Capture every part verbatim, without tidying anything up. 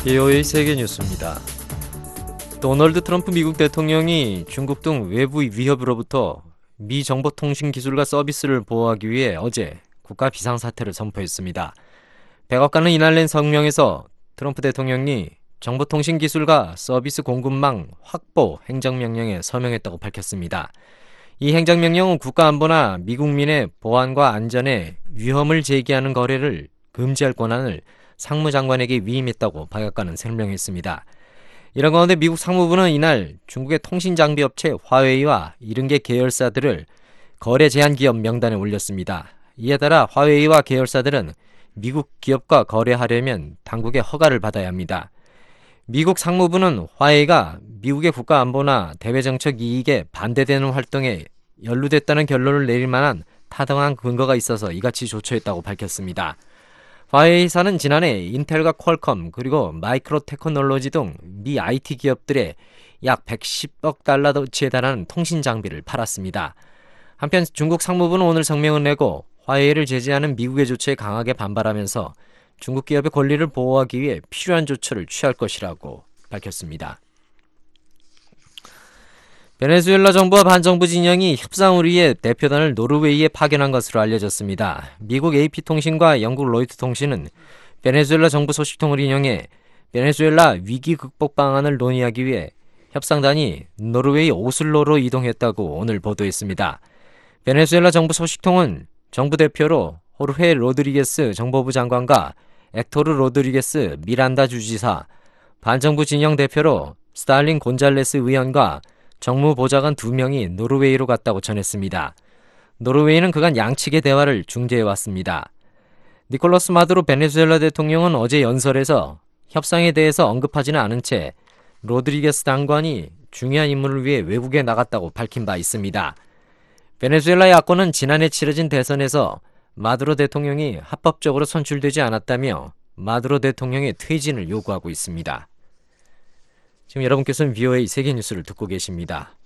비오에이 세계 뉴스입니다. 도널드 트럼프 미국 대통령이 중국 등 외부 위협으로부터 미 정보통신기술과 서비스를 보호하기 위해 어제 국가 비상사태를 선포했습니다. 백악관은 이날 낸 성명에서 트럼프 대통령이 정보통신기술과 서비스 공급망 확보 행정명령에 서명했다고 밝혔습니다. 이 행정명령은 국가안보나 미국민의 보안과 안전에 위험을 제기하는 거래를 금지할 권한을 상무장관에게 위임했다고 백악관은 설명했습니다. 이런 가운데 미국 상무부는 이날 중국의 통신장비업체 화웨이와 일흔 개 계열사들을 거래 제한 기업 명단에 올렸습니다. 이에 따라 화웨이와 계열사들은 미국 기업과 거래하려면 당국의 허가를 받아야 합니다. 미국 상무부는 화웨이가 미국의 국가안보나 대외정책 이익에 반대되는 활동에 연루됐다는 결론을 내릴 만한 타당한 근거가 있어서 이같이 조처했다고 밝혔습니다. 화웨이사는 지난해 인텔과 퀄컴 그리고 마이크로 테크놀로지 등 미 아이티 기업들에 약 백십억 달러치에 달하는 통신 장비를 팔았습니다. 한편 중국 상무부는 오늘 성명을 내고 화웨이를 제재하는 미국의 조치에 강하게 반발하면서 중국 기업의 권리를 보호하기 위해 필요한 조처를 취할 것이라고 밝혔습니다. 베네수엘라 정부와 반정부 진영이 협상을 위해 대표단을 노르웨이에 파견한 것으로 알려졌습니다. 미국 에이피통신과 영국 로이터통신은 베네수엘라 정부 소식통을 인용해 베네수엘라 위기 극복 방안을 논의하기 위해 협상단이 노르웨이 오슬로로 이동했다고 오늘 보도했습니다. 베네수엘라 정부 소식통은 정부 대표로 호르헤 로드리게스 정보부 장관과 액토르 로드리게스 미란다 주지사, 반정부 진영 대표로 스탈린 곤잘레스 의원과 정무보좌관 두 명이 노르웨이로 갔다고 전했습니다. 노르웨이는 그간 양측의 대화를 중재해왔습니다. 니콜라스 마두로 베네수엘라 대통령은 어제 연설에서 협상에 대해서 언급하지는 않은 채 로드리게스 장관이 중요한 임무를 위해 외국에 나갔다고 밝힌 바 있습니다. 베네수엘라 야권은 지난해 치러진 대선에서 마두로 대통령이 합법적으로 선출되지 않았다며 마두로 대통령의 퇴진을 요구하고 있습니다. 지금 여러분께서는 비오에이 세계뉴스를 듣고 계십니다.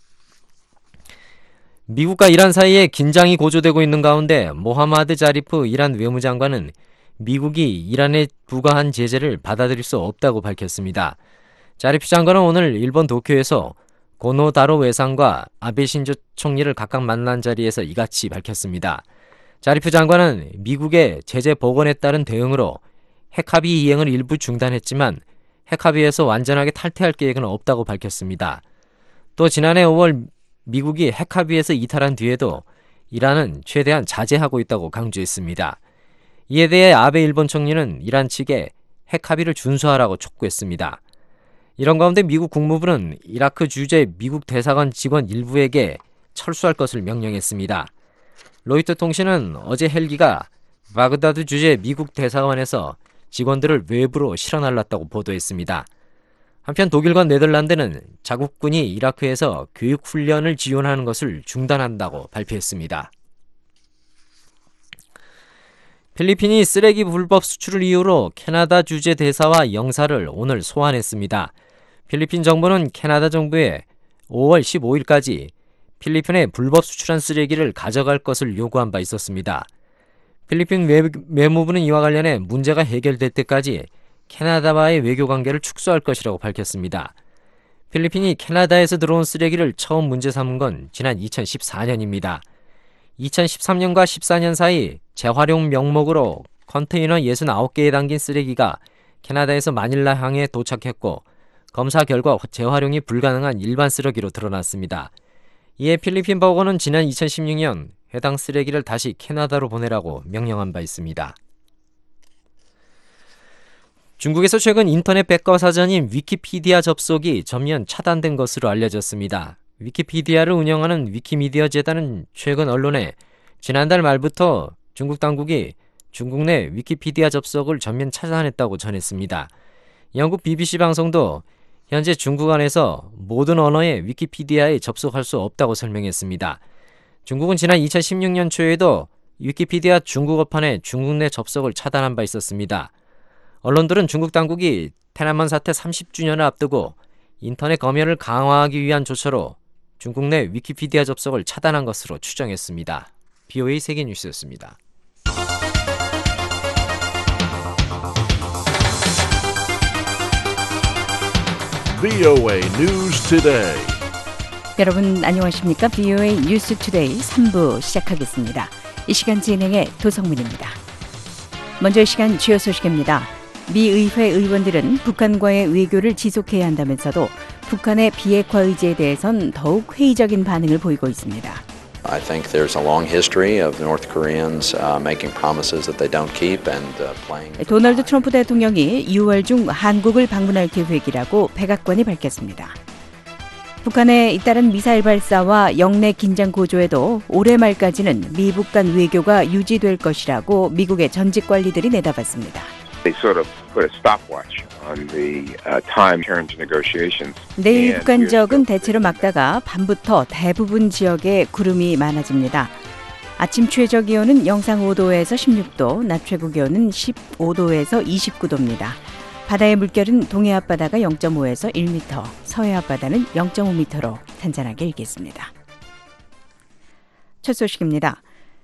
미국과 이란 사이에 긴장이 고조되고 있는 가운데 모하마드 자리프 이란 외무장관은 미국이 이란에 부과한 제재를 받아들일 수 없다고 밝혔습니다. 자리프 장관은 오늘 일본 도쿄에서 고노다로 외상과 아베 신조 총리를 각각 만난 자리에서 이같이 밝혔습니다. 자리프 장관은 미국의 제재 복원에 따른 대응으로 핵합의 이행을 일부 중단했지만 핵합의에서 완전하게 탈퇴할 계획은 없다고 밝혔습니다. 또 지난해 오월 미국이 핵합의에서 이탈한 뒤에도 이란은 최대한 자제하고 있다고 강조했습니다. 이에 대해 아베 일본 총리는 이란 측에 핵합의를 준수하라고 촉구했습니다. 이런 가운데 미국 국무부는 이라크 주재 미국 대사관 직원 일부에게 철수할 것을 명령했습니다. 로이터 통신은 어제 헬기가 바그다드 주재 미국 대사관에서 직원들을 외부로 실어날랐다고 보도했습니다. 한편 독일과 네덜란드는 자국군이 이라크에서 교육훈련을 지원하는 것을 중단한다고 발표했습니다. 필리핀이 쓰레기 불법 수출을 이유로 캐나다 주재 대사와 영사를 오늘 소환했습니다. 필리핀 정부는 캐나다 정부에 오월 십오일까지 필리핀에 불법 수출한 쓰레기를 가져갈 것을 요구한 바 있었습니다. 필리핀 외, 외무부는 이와 관련해 문제가 해결될 때까지 캐나다와의 외교관계를 축소할 것이라고 밝혔습니다. 필리핀이 캐나다에서 들어온 쓰레기를 처음 문제 삼은 건 지난 이천십사년입니다. 이천십삼년과 십사년 사이 재활용 명목으로 컨테이너 육십구 개에 담긴 쓰레기가 캐나다에서 마닐라 항에 도착했고 검사 결과 재활용이 불가능한 일반 쓰레기로 드러났습니다. 이에 필리핀 법원은 지난 이천십육년 해당 쓰레기를 다시 캐나다로 보내라고 명령한 바 있습니다. 중국에서 최근 인터넷 백과사전인 위키피디아 접속이 전면 차단된 것으로 알려졌습니다. 위키피디아를 운영하는 위키미디어 재단은 최근 언론에 지난달 말부터 중국 당국이 중국 내 위키피디아 접속을 전면 차단했다고 전했습니다. 영국 비비씨 방송도 현재 중국 안에서 모든 언어의 위키피디아에 접속할 수 없다고 설명했습니다. 중국은 지난 이천십육년 초에도 위키피디아 중국어판의 중국 내 접속을 차단한 바 있었습니다. 언론들은 중국 당국이天安문 사태 삼십 주년을 앞두고 인터넷 검열을 강화하기 위한 조처로 중국 내 위키피디아 접속을 차단한 것으로 추정했습니다. 비오에이 세계뉴스였습니다. 브이오에이 News Today. 여러분 안녕하십니까? 브이오에이 뉴스 투데이 삼 부 시작하겠습니다. 이 시간 진행의 도성민입니다. 먼저 이 시간 주요 소식입니다. 미 의회 의원들은 북한과의 외교를 지속해야 한다면서도 북한의 비핵화 의지에 대해선 더욱 회의적인 반응을 보이고 있습니다. I think there's a long history of North Koreans uh, making promises that they don't keep and uh, playing. 도널드 트럼프 대통령이 유월 중 한국을 방문할 계획이라고 백악관이 밝혔습니다. 북한의 잇따른 미사일 발사와 영내 긴장 고조에도 올해 말까지는 미북 간 외교가 유지될 것이라고 미국의 전직 관리들이 내다봤습니다. They sort of put a stopwatch on the uh, time terms negotiations. 내일 북한적은 대체로 막다가 밤부터 대부분 지역에 구름이 많아집니다. 아침 최저 기온은 영상 오 도에서 십육 도, 낮 최고 기온은 십오 도에서 이십구 도입니다. 바다의 물결은 동해 앞바다가 영 점 오에서 일 미터, 서해 앞바다는 영 점 오 미터로 잔잔하게 일겠습니다. 첫 소식입니다.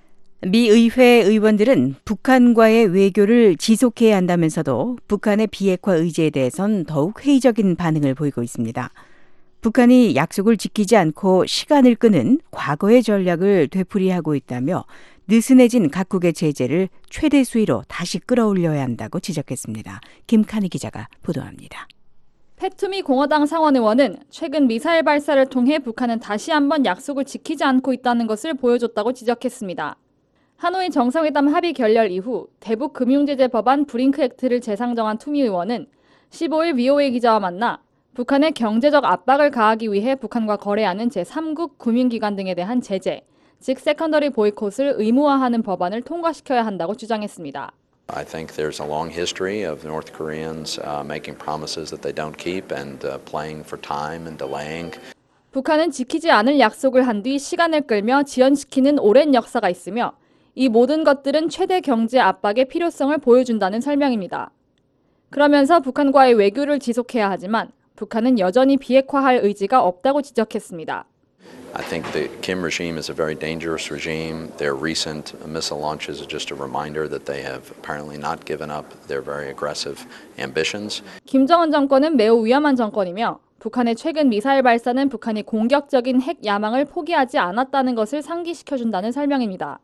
미 의회 의원들은 북한과의 외교를 지속해야 한다면서도 북한의 비핵화 의지에 대해선 더욱 회의적인 반응을 보이고 있습니다. 북한이 약속을 지키지 않고 시간을 끄는 과거의 전략을 되풀이하고 있다며 느슨해진 각국의 제재를 최대 수위로 다시 끌어올려야 한다고 지적했습니다. 김칸희 기자가 보도합니다. 패투미 공화당 상원의원은 최근 미사일 발사를 통해 북한은 다시 한번 약속을 지키지 않고 있다는 것을 보여줬다고 지적했습니다. 하노이 정상회담 합의 결렬 이후 대북 금융제재 법안 브링크 액트를 재상정한 투미 의원은 십오 일 브이오에이 기자와 만나 북한의 경제적 압박을 가하기 위해 북한과 거래하는 제삼 국 금융기관 등에 대한 제재, 즉 세컨더리 보이콧을 의무화하는 법안을 통과시켜야 한다고 주장했습니다. I think there's a long history of North Koreans uh, making promises that they don't keep and uh, playing for time and delaying. 북한은 지키지 않을 약속을 한 뒤 시간을 끌며 지연시키는 오랜 역사가 있으며 이 모든 것들은 최대 경제 압박의 필요성을 보여준다는 설명입니다. 그러면서 북한과의 외교를 지속해야 하지만 북한은 여전히 비핵화할 의지가 없다고 지적했습니다. I think the Kim regime is a very dangerous regime. Their recent missile launches are just a reminder that they have apparently not given up their very aggressive ambitions. 김정은 정권은 매우 위험한 정권이며 북한의 최근 미사일 발사는 북한이 공격적인 핵 야망을 포기하지 않았다는 것을 상기시켜준다는 설명입니다.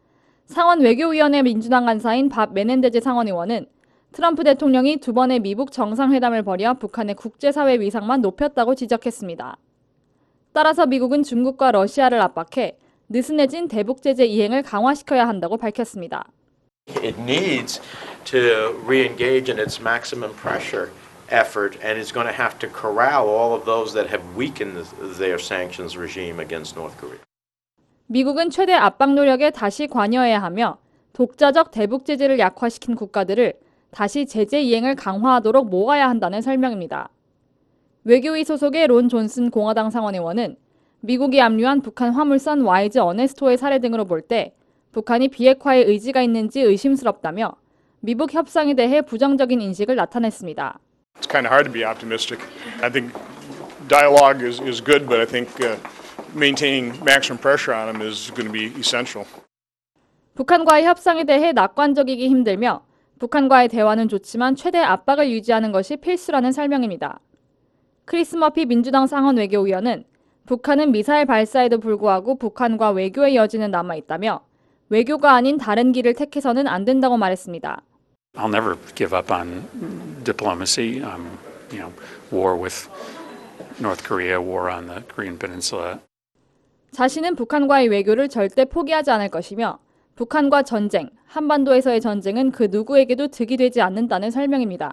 상원 외교위원회 민주당 간사인 밥 메넨데즈 상원의원은 트럼프 대통령이 두 번의 미북 정상회담을 벌여 북한의 국제사회 위상만 높였다고 지적했습니다. 따라서 미국은 중국과 러시아를 압박해 느슨해진 대북 제재 이행을 강화시켜야 한다고 밝혔습니다. It needs to re-engage in its maximum pressure effort and is going to have to corral all of those that have weakened their sanctions regime against North Korea. 미국은 최대 압박 노력에 다시 관여해야 하며 독자적 대북 제재를 약화시킨 국가들을 다시 제재 이행을 강화하도록 모아야 한다는 설명입니다. 외교위 소속의 론 존슨 공화당 상원의원은 미국이 압류한 북한 화물선 와이즈 어네스토의 사례 등으로 볼 때 북한이 비핵화의 의지가 있는지 의심스럽다며 미북 협상에 대해 부정적인 인식을 나타냈습니다. It's kind of hard to be optimistic. I think dialogue is, is good, but I think uh, maintaining maximum pressure on them is going to be essential. 북한과의 협상에 대해 낙관적이기 힘들며 북한과의 대화는 좋지만 최대 압박을 유지하는 것이 필수라는 설명입니다. 크리스 머피 민주당 상원 외교위원은 북한은 미사일 발사에도 불구하고 북한과 외교의 여지는 남아있다며 외교가 아닌 다른 길을 택해서는 안 된다고 말했습니다. I'll never give up on diplomacy. Um, you know, war with North Korea, war on the Korean Peninsula. 자신은 북한과의 외교를 절대 포기하지 않을 것이며 북한과 전쟁, 한반도에서의 전쟁은 그 누구에게도 득이 되지 않는다는 설명입니다.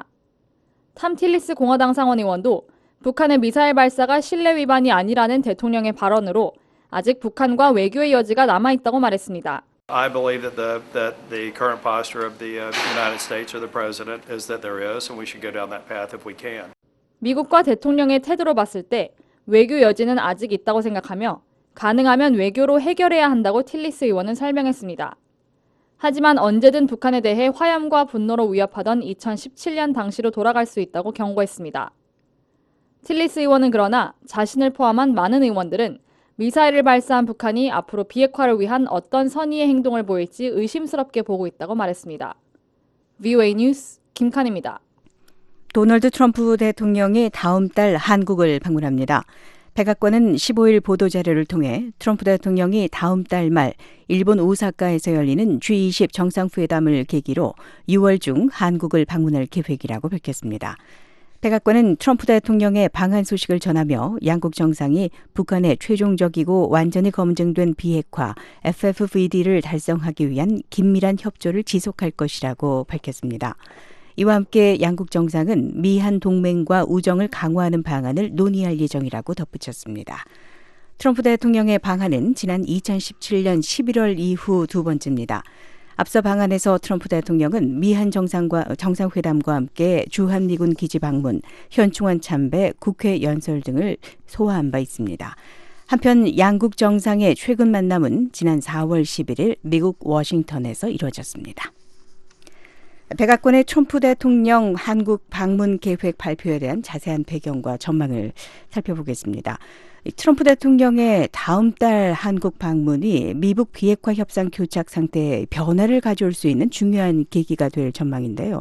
탐 틸리스 공화당 상원의원도 북한의 미사일 발사가 신뢰 위반이 아니라는 대통령의 발언으로 아직 북한과 외교의 여지가 남아있다고 말했습니다. I believe that the that the current posture of the uh, United States or the president is that there is, and we should go down that path if we can. 미국과 대통령의 태도로 봤을 때 외교 여지는 아직 있다고 생각하며 가능하면 외교로 해결해야 한다고 틸리스 의원은 설명했습니다. 하지만 언제든 북한에 대해 화염과 분노로 위협하던 이천십칠 년 당시로 돌아갈 수 있다고 경고했습니다. 틸리스 의원은 그러나 자신을 포함한 많은 의원들은 미사일을 발사한 북한이 앞으로 비핵화를 위한 어떤 선의의 행동을 보일지 의심스럽게 보고 있다고 말했습니다. 브이오에이 뉴스 김칸입니다. 도널드 트럼프 대통령이 다음 달 한국을 방문합니다. 백악관은 십오 일 보도자료를 통해 트럼프 대통령이 다음 달 말 일본 오사카에서 열리는 지 이십 정상회담을 계기로 유월 중 한국을 방문할 계획이라고 밝혔습니다. 백악관은 트럼프 대통령의 방한 소식을 전하며 양국 정상이 북한의 최종적이고 완전히 검증된 비핵화 에프에프브이디를 달성하기 위한 긴밀한 협조를 지속할 것이라고 밝혔습니다. 이와 함께 양국 정상은 미한 동맹과 우정을 강화하는 방안을 논의할 예정이라고 덧붙였습니다. 트럼프 대통령의 방한은 지난 이천십칠 년 십일월 이후 두 번째입니다. 앞서 방한에서 트럼프 대통령은 미한 정상과, 정상회담과 함께 주한미군 기지 방문, 현충원 참배, 국회 연설 등을 소화한 바 있습니다. 한편 양국 정상의 최근 만남은 지난 사월 십일일 미국 워싱턴에서 이루어졌습니다. 백악관의 트럼프 대통령 한국 방문 계획 발표에 대한 자세한 배경과 전망을 살펴보겠습니다. 트럼프 대통령의 다음 달 한국 방문이 미북 비핵화 협상 교착 상태에 변화를 가져올 수 있는 중요한 계기가 될 전망인데요.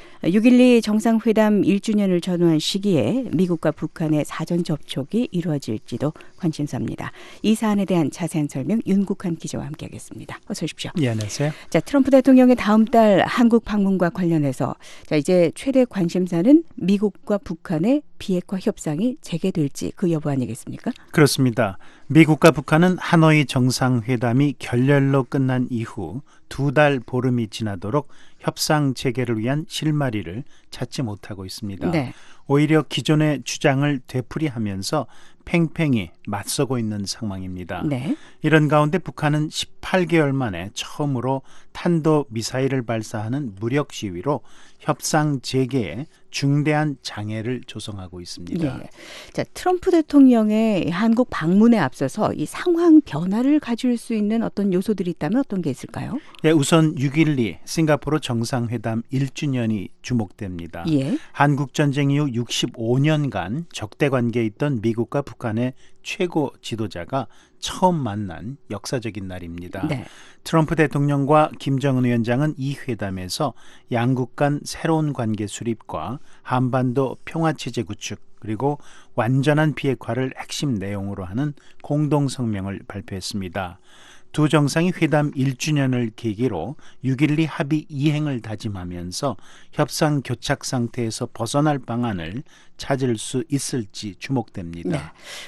육 일이 정상회담 일 주년을 전후한 시기에 미국과 북한의 사전 접촉이 이루어질지도 관심사입니다. 이 사안에 대한 자세한 설명 윤국한 기자와 함께하겠습니다. 어서 오십시오. 예, 안녕하세요. 자, 트럼프 대통령의 다음 달 한국 방문과 관련해서 자, 이제 최대 관심사는 미국과 북한의 비핵화 협상이 재개될지 그 여부 아니겠습니까? 그렇습니다. 미국과 북한은 하노이 정상회담이 결렬로 끝난 이후 두 달 보름이 지나도록 협상 재개를 위한 실마리를 찾지 못하고 있습니다. 네. 오히려 기존의 주장을 되풀이하면서 팽팽히 맞서고 있는 상황입니다. 네. 이런 가운데 북한은 십팔 개월 만에 처음으로 탄도 미사일을 발사하는 무력 시위로 협상 재개에 중대한 장애를 조성하고 있습니다. 예. 자, 트럼프 대통령의 한국 방문에 앞서서 이 상황 변화를 가질 수 있는 어떤 요소들이 있다면 어떤 게 있을까요? 예, 우선 육 일이 싱가포르 정상회담 일 주년이 주목됩니다. 예. 한국 전쟁 이후 육십오 년간 적대 관계에 있던 미국과 북한의 최고 지도자가 처음 만난 역사적인 날입니다. 네. 트럼프 대통령과 김정은 위원장은 이 회담에서 양국 간 새로운 관계 수립과 한반도 평화체제 구축 그리고 완전한 비핵화를 핵심 내용으로 하는 공동성명을 발표했습니다. 두 정상이 회담 일 주년을 계기로 육 일이 합의 이행을 다짐하면서 협상 교착 상태에서 벗어날 방안을 찾을 수 있을지 주목됩니다. 네.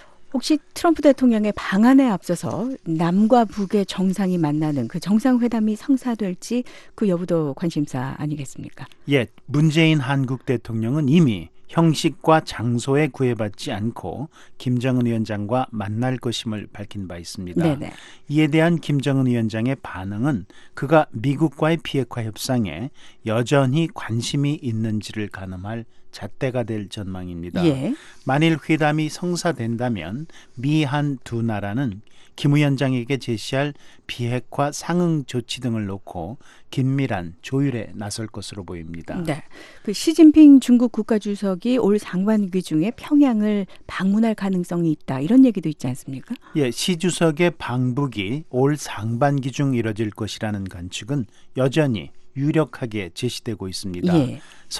혹시 트럼프 대통령의 방안에 앞서서 남과 북의 정상이 만나는 그 정상회담이 성사될지 그 여부도 관심사 아니겠습니까? 예, 문재인 한국 대통령은 이미 형식과 장소에 구애받지 않고 김정은 위원장과 만날 것임을 밝힌 바 있습니다. 네네. 이에 대한 김정은 위원장의 반응은 그가 미국과의 비핵화 협상에 여전히 관심이 있는지를 가늠할 잣대가 될 전망입니다. 예. 만일 회담이 성사된다면 미한 두 나라는 김 위원장에게 제시할 비핵화 상응 조치 등을 놓고 긴밀한 조율에 나설 것으로 보입니다. 네. 그 시진핑 중국 국가주석이 올 상반기 중에 평양을 방문할 가능성이 있다. 이런 얘기도 있지 않습니까? 예, 시 주석의 방북이 올 상반기 중 이뤄질 것이라는 관측은 여전히 유력하게 제시되고 있습니다. 예.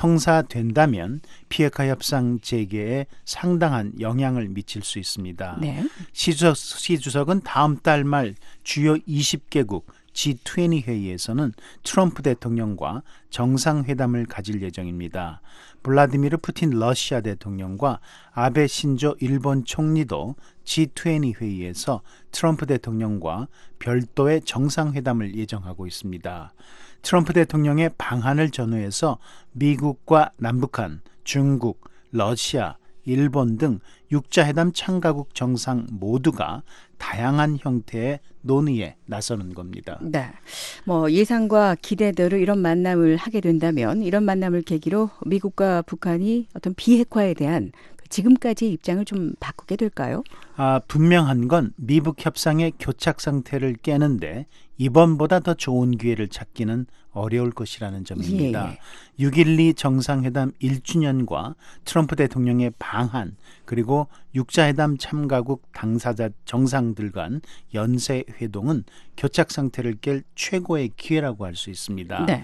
성사된다면 비핵화 협상 재개에 상당한 영향을 미칠 수 있습니다. 네. 시 주석, 시 주석은 다음 달 말 주요 이십 개국 지 이십 회의에서는 트럼프 대통령과 정상회담을 가질 예정입니다. 블라디미르 푸틴 러시아 대통령과 아베 신조 일본 총리도 지 이십 회의에서 트럼프 대통령과 별도의 정상회담을 예정하고 있습니다. 트럼프 대통령의 방한을 전후해서 미국과 남북한, 중국, 러시아, 일본 등 육자회담 참가국 정상 모두가 다양한 형태의 논의에 나서는 겁니다. 네. 뭐 예상과 기대대로 이런 만남을 하게 된다면 이런 만남을 계기로 미국과 북한이 어떤 비핵화에 대한 지금까지의 입장을 좀 바꾸게 될까요? 아, 분명한 건 미북 협상의 교착 상태를 깨는데 이번보다 더 좋은 기회를 찾기는 어려울 것이라는 점입니다. 예. 육 일이 정상회담 일 주년과 트럼프 대통령의 방한 그리고 육자회담 참가국 당사자 정상들 간 연쇄 회동은 교착 상태를 깰 최고의 기회라고 할 수 있습니다. 네.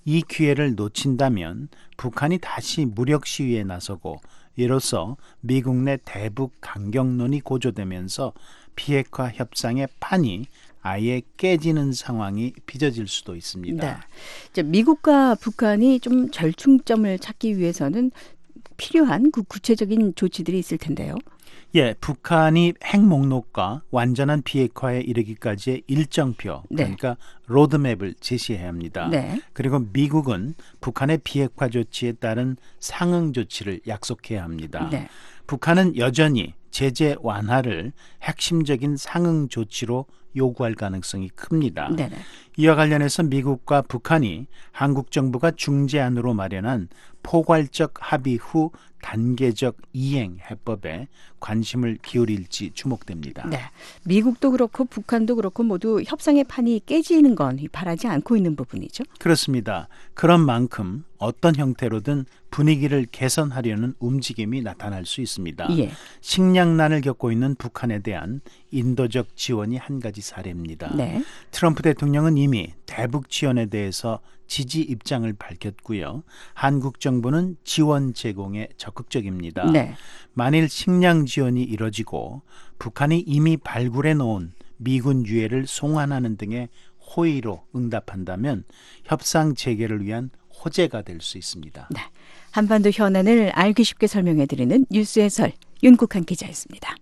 이 기회를 놓친다면 북한이 다시 무력 시위에 나서고 이로써 미국 내 대북 강경론이 고조되면서 비핵화 협상의 판이 아예 깨지는 상황이 빚어질 수도 있습니다. 네. 이제 미국과 북한이 좀 절충점을 찾기 위해서는 필요한 그 구체적인 조치들이 있을 텐데요. 예, 북한이 핵 목록과 완전한 비핵화에 이르기까지의 일정표, 네. 그러니까 로드맵을 제시해야 합니다. 네. 그리고 미국은 북한의 비핵화 조치에 따른 상응 조치를 약속해야 합니다. 네. 북한은 여전히 제재 완화를 핵심적인 상응 조치로 요구할 가능성이 큽니다. 네네. 이와 관련해서 미국과 북한이 한국 정부가 중재안으로 마련한 포괄적 합의 후 단계적 이행 해법에 관심을 기울일지 주목됩니다. 네. 미국도 그렇고 북한도 그렇고 모두 협상의 판이 깨지는 건 바라지 않고 있는 부분이죠. 그렇습니다. 그런 만큼 어떤 형태로든 분위기를 개선하려는 움직임이 나타날 수 있습니다. 예. 식량난을 겪고 있는 북한에 대한 인도적 지원이 한 가지 사례입니다. 네. 트럼프 대통령은 이미 대북 지원에 대해서 지지 입장을 밝혔고요. 한국 정부는 지원 제공에 적극적입니다. 네. 만일 식량 지원이 이뤄지고 북한이 이미 발굴해 놓은 미군 유해를 송환하는 등의 호의로 응답한다면 협상 재개를 위한 호재가 될 수 있습니다. 네. 한반도 현안을 알기 쉽게 설명해드리는 뉴스 해설 윤국한 기자였습니다.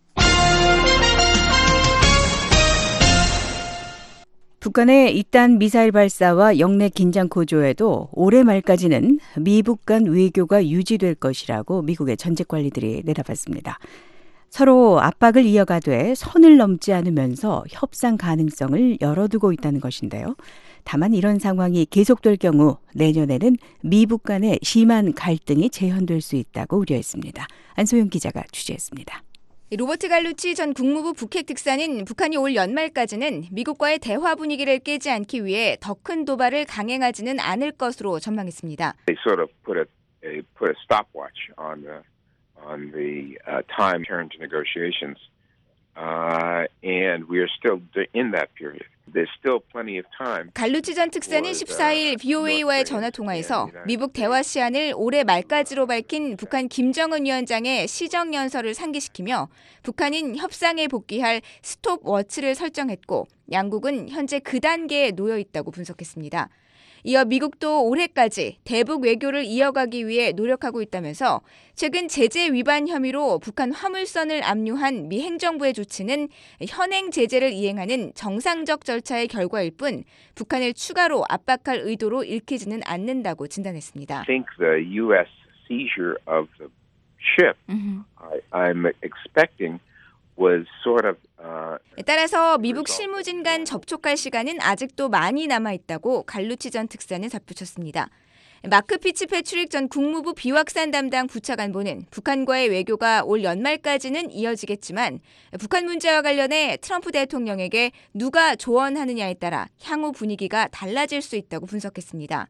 북한의 이딴 미사일 발사와 영내 긴장 고조에도 올해 말까지는 미북 간 외교가 유지될 것이라고 미국의 전직 관리들이 내다봤습니다. 서로 압박을 이어가되 선을 넘지 않으면서 협상 가능성을 열어두고 있다는 것인데요. 다만 이런 상황이 계속될 경우 내년에는 미북 간의 심한 갈등이 재현될 수 있다고 우려했습니다. 안소영 기자가 취재했습니다. 로버트 갈루치 전 국무부 북핵 특사는 북한이 올 연말까지는 미국과의 대화 분위기를 깨지 않기 위해 더 큰 도발을 강행하지는 않을 것으로 전망했습니다. They sort of put a, a put a stopwatch on the on the uh, time turn to negotiations, uh, and we are still in that period. There's still plenty of time. 갈루치 전 특사는 십사일 브이오에이와의 전화 통화에서 미북 대화 시한을 올해 말까지로 밝힌 북한 김정은 위원장의 시정 연설을 상기시키며 북한은 협상에 복귀할 스톱워치를 설정했고 양국은 현재 그 단계에 놓여 있다고 분석했습니다. 이어 미국도 올해까지 대북 외교를 이어가기 위해 노력하고 있다면서 최근 제재 위반 혐의로 북한 화물선을 압류한 미 행정부의 조치는 현행 제재를 이행하는 정상적 절차의 결과일 뿐 북한을 추가로 압박할 의도로 읽히지는 않는다고 진단했습니다. I think the U S seizure of the ship, I, I'm expecting was sort of 따라서 미북 실무진 간 접촉할 시간은 아직도 많이 남아있다고 갈루치 전 특사는 덧붙였습니다. 마크 피츠패트릭 전 국무부 비확산 담당 부차관보는 북한과의 외교가 올 연말까지는 이어지겠지만 북한 문제와 관련해 트럼프 대통령에게 누가 조언하느냐에 따라 향후 분위기가 달라질 수 있다고 분석했습니다.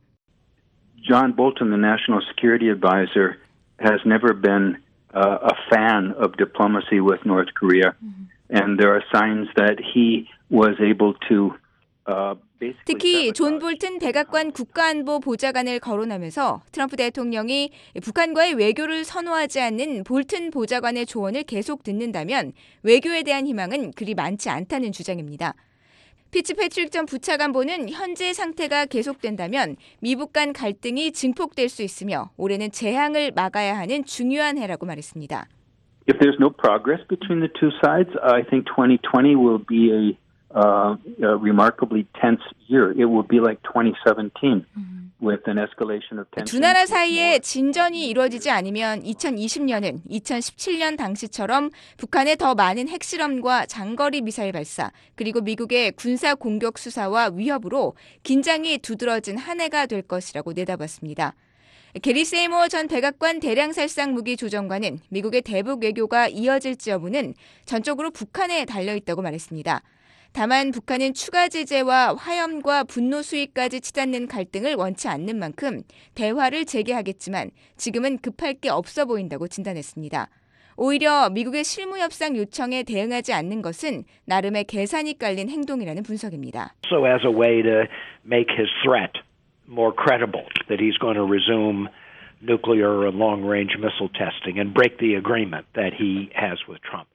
John Bolton, the National Security Advisor, has never been uh, a fan of diplomacy with North Korea. Mm-hmm. And there are signs that he was able to uh, 특히 존 볼튼 백악관 국가안보 보좌관을 거론하면서 트럼프 대통령이 북한과의 외교를 선호하지 않는 볼튼 보좌관의 조언을 계속 듣는다면 외교에 대한 희망은 그리 많지 않다는 주장입니다. 피츠패트릭 전 부차관보는 현재 상태가 계속된다면 미북 간 갈등이 증폭될 수 있으며 올해는 재앙을 막아야 하는 중요한 해라고 말했습니다. If there's no progress between the two sides, I think twenty twenty will be a, uh, a remarkably tense year. It will be like twenty seventeen with an escalation of tension. 두 나라 사이에 진전이 이루어지지 않으면 이천이십 년은 이천십칠 년 당시처럼 북한의 더 많은 핵실험과 장거리 미사일 발사, 그리고 미국의 군사 공격 수사와 위협으로 긴장이 두드러진 한 해가 될 것이라고 내다봤습니다. 게리 세이모어 전 백악관 대량살상 무기 조정관은 미국의 대북 외교가 이어질지 여부는 전적으로 북한에 달려있다고 말했습니다. 다만 북한은 추가 제재와 화염과 분노 수위까지 치닫는 갈등을 원치 않는 만큼 대화를 재개하겠지만 지금은 급할 게 없어 보인다고 진단했습니다. 오히려 미국의 실무협상 요청에 대응하지 않는 것은 나름의 계산이 깔린 행동이라는 분석입니다. So as a way to make his threat more credible that he's going to resume nuclear and long-range missile testing and break the agreement that he has with Trump.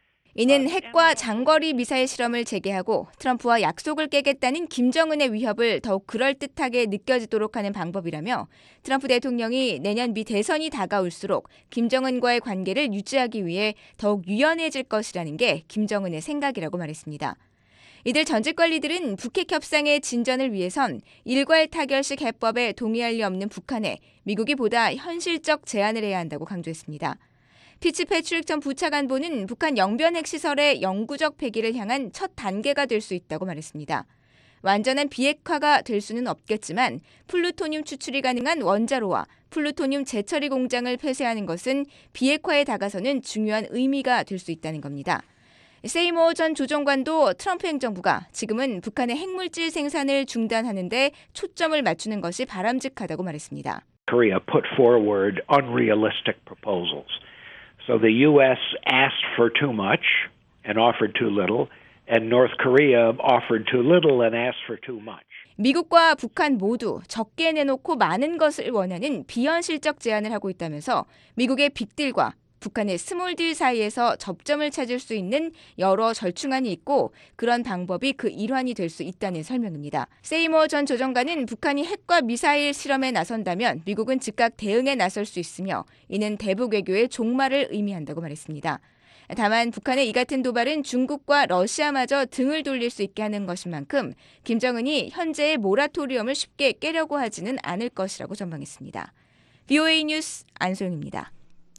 이는 핵과 장거리 미사일 실험을 재개하고 트럼프와 약속을 깨겠다는 김정은의 위협을 더욱 그럴듯하게 느껴지도록 하는 방법이라며 트럼프 대통령이 내년 미 대선이 다가올수록 김정은과의 관계를 유지하기 위해 더욱 유연해질 것이라는 게 김정은의 생각이라고 말했습니다. 이들 전직 관리들은 북핵 협상의 진전을 위해선 일괄 타결식 해법에 동의할 리 없는 북한에 미국이 보다 현실적 제안을 해야 한다고 강조했습니다. 피츠패트릭 전 부차관보는 북한 영변 핵시설의 영구적 폐기를 향한 첫 단계가 될 수 있다고 말했습니다. 완전한 비핵화가 될 수는 없겠지만 플루토늄 추출이 가능한 원자로와 플루토늄 재처리 공장을 폐쇄하는 것은 비핵화에 다가서는 중요한 의미가 될 수 있다는 겁니다. 세이모 전 조정관도 트럼프 행정부가 지금은 북한의 핵물질 생산을 중단하는 데 초점을 맞추는 것이 바람직하다고 말했습니다. Korea put forward unrealistic proposals. So the U S asked for too much and offered too little, and North Korea offered too little and asked for too much. 미국과 북한 모두 적게 내놓고 많은 것을 원하는 비현실적 제안을 하고 있다면서 미국의 빅딜과 북한의 스몰딜 사이에서 접점을 찾을 수 있는 여러 절충안이 있고 그런 방법이 그 일환이 될 수 있다는 설명입니다. 세이머 전 조정관은 북한이 핵과 미사일 실험에 나선다면 미국은 즉각 대응에 나설 수 있으며 이는 대북 외교의 종말을 의미한다고 말했습니다. 다만 북한의 이 같은 도발은 중국과 러시아마저 등을 돌릴 수 있게 하는 것인 만큼 김정은이 현재의 모라토리엄을 쉽게 깨려고 하지는 않을 것이라고 전망했습니다. 브이오에이 뉴스 안소영입니다.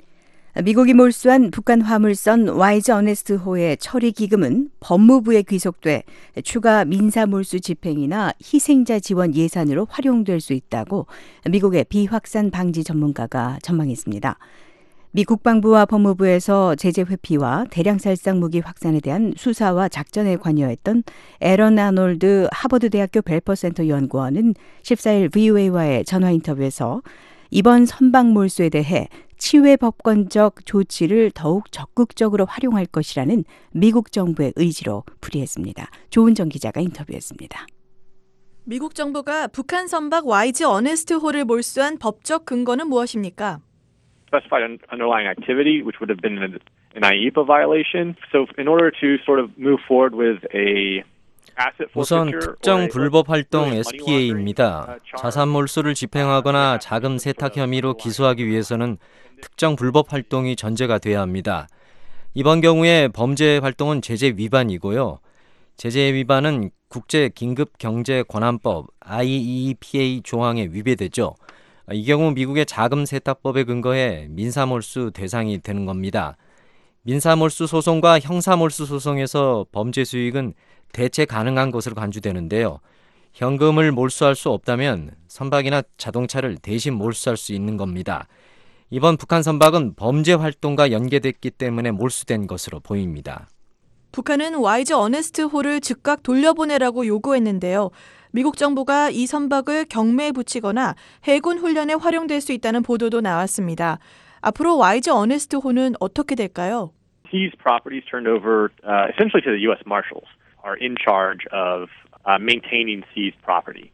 미국이 몰수한 북한 화물선 와이즈 어네스트호의 처리 기금은 법무부에 귀속돼 추가 민사 몰수 집행이나 희생자 지원 예산으로 활용될 수 있다고 미국의 비확산 방지 전문가가 전망했습니다. 미 국방부와 법무부에서 제재 회피와 대량 살상 무기 확산에 대한 수사와 작전에 관여했던 에런 아놀드 하버드대학교 벨퍼센터 연구원은 십사일 브이오에이와의 전화 인터뷰에서 이번 선박 몰수에 대해 치외 법권적 조치를 더욱 적극적으로 활용할 것이라는 미국 정부의 의지로 풀이했습니다. 조은정 기자가 인터뷰했습니다. 미국 정부가 북한 선박 와이즈 어네스트호를 몰수한 법적 근거는 무엇입니까? Specified underlying activity, which would have been an 아이이파 violation. So, in order to sort of move forward with a 우선 특정 불법 활동 에스피에이입니다. 자산 몰수를 집행하거나 자금 세탁 혐의로 기소하기 위해서는 특정 불법 활동이 전제가 돼야 합니다. 이번 경우에 범죄 활동은 제재 위반이고요. 제재 위반은 국제 긴급 경제 권한법 아이이피에이 조항에 위배되죠. 이 경우 미국의 자금 세탁법에 근거해 민사 몰수 대상이 되는 겁니다. 민사 몰수 소송과 형사 몰수 소송에서 범죄 수익은 대체 가능한 것으로 간주되는데요. 현금을 몰수할 수 없다면 선박이나 자동차를 대신 몰수할 수 있는 겁니다. 이번 북한 선박은 범죄 활동과 연계됐기 때문에 몰수된 것으로 보입니다. 북한은 와이즈 어네스트호를 즉각 돌려보내라고 요구했는데요. 미국 정부가 이 선박을 경매에 붙이거나 해군 훈련에 활용될 수 있다는 보도도 나왔습니다. 앞으로 와이즈 어네스트호는 어떻게 될까요? These properties turned over uh, essentially to the U S Marshals are in charge of uh, maintaining seized property.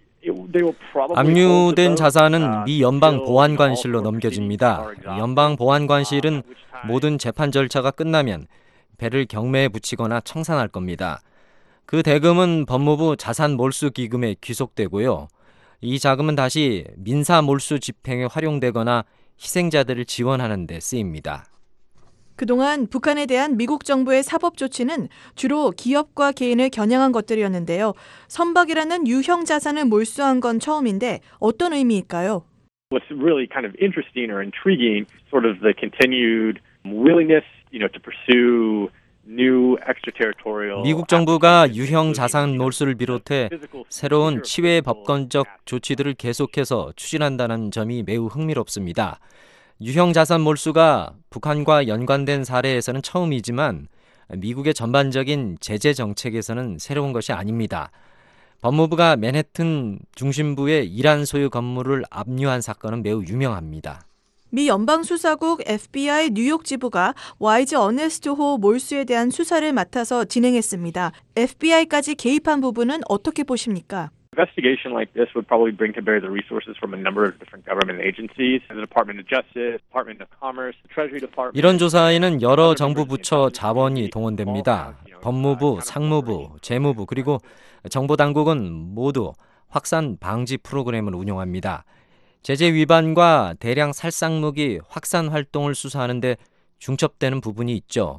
압류된 자산은 미 연방 보안관실로 넘겨집니다. 연방 보안관실은 모든 재판 절차가 끝나면 배를 경매에 붙이거나 청산할 겁니다. 그 대금은 법무부 자산 몰수 기금에 귀속되고요. 이 자금은 다시 민사 몰수 집행에 활용되거나 희생자들을 지원하는 데 쓰입니다. 그동안 북한에 대한 미국 정부의 사법 조치는 주로 기업과 개인을 겨냥한 것들이었는데요. 선박이라는 유형 자산을 몰수한 건 처음인데 어떤 의미일까요? What's really kind of interesting or intriguing, sort of the continued willingness, you know, to pursue new extraterritorial. 미국 정부가 유형 자산 몰수를 비롯해 새로운 치외 법권적 조치들을 계속해서 추진한다는 점이 매우 흥미롭습니다. 유형 자산 몰수가 북한과 연관된 사례에서는 처음이지만 미국의 전반적인 제재 정책에서는 새로운 것이 아닙니다. 법무부가 맨해튼 중심부의 이란 소유 건물을 압류한 사건은 매우 유명합니다. 미 연방수사국 에프비아이 뉴욕 지부가 와이즈 어네스트호 몰수에 대한 수사를 맡아서 진행했습니다. 에프비아이까지 개입한 부분은 어떻게 보십니까? Investigation like this would probably bring to bear the resources from a number of different government agencies, the Department of Justice, Department of Commerce, the Treasury Department. 이런 조사에는 여러 정부 부처 자원이 동원됩니다. 법무부, 상무부, 재무부 그리고 정보 당국은 모두 확산 방지 프로그램을 운영합니다. 제재 위반과 대량 살상 무기 확산 활동을 수사하는데 중첩되는 부분이 있죠.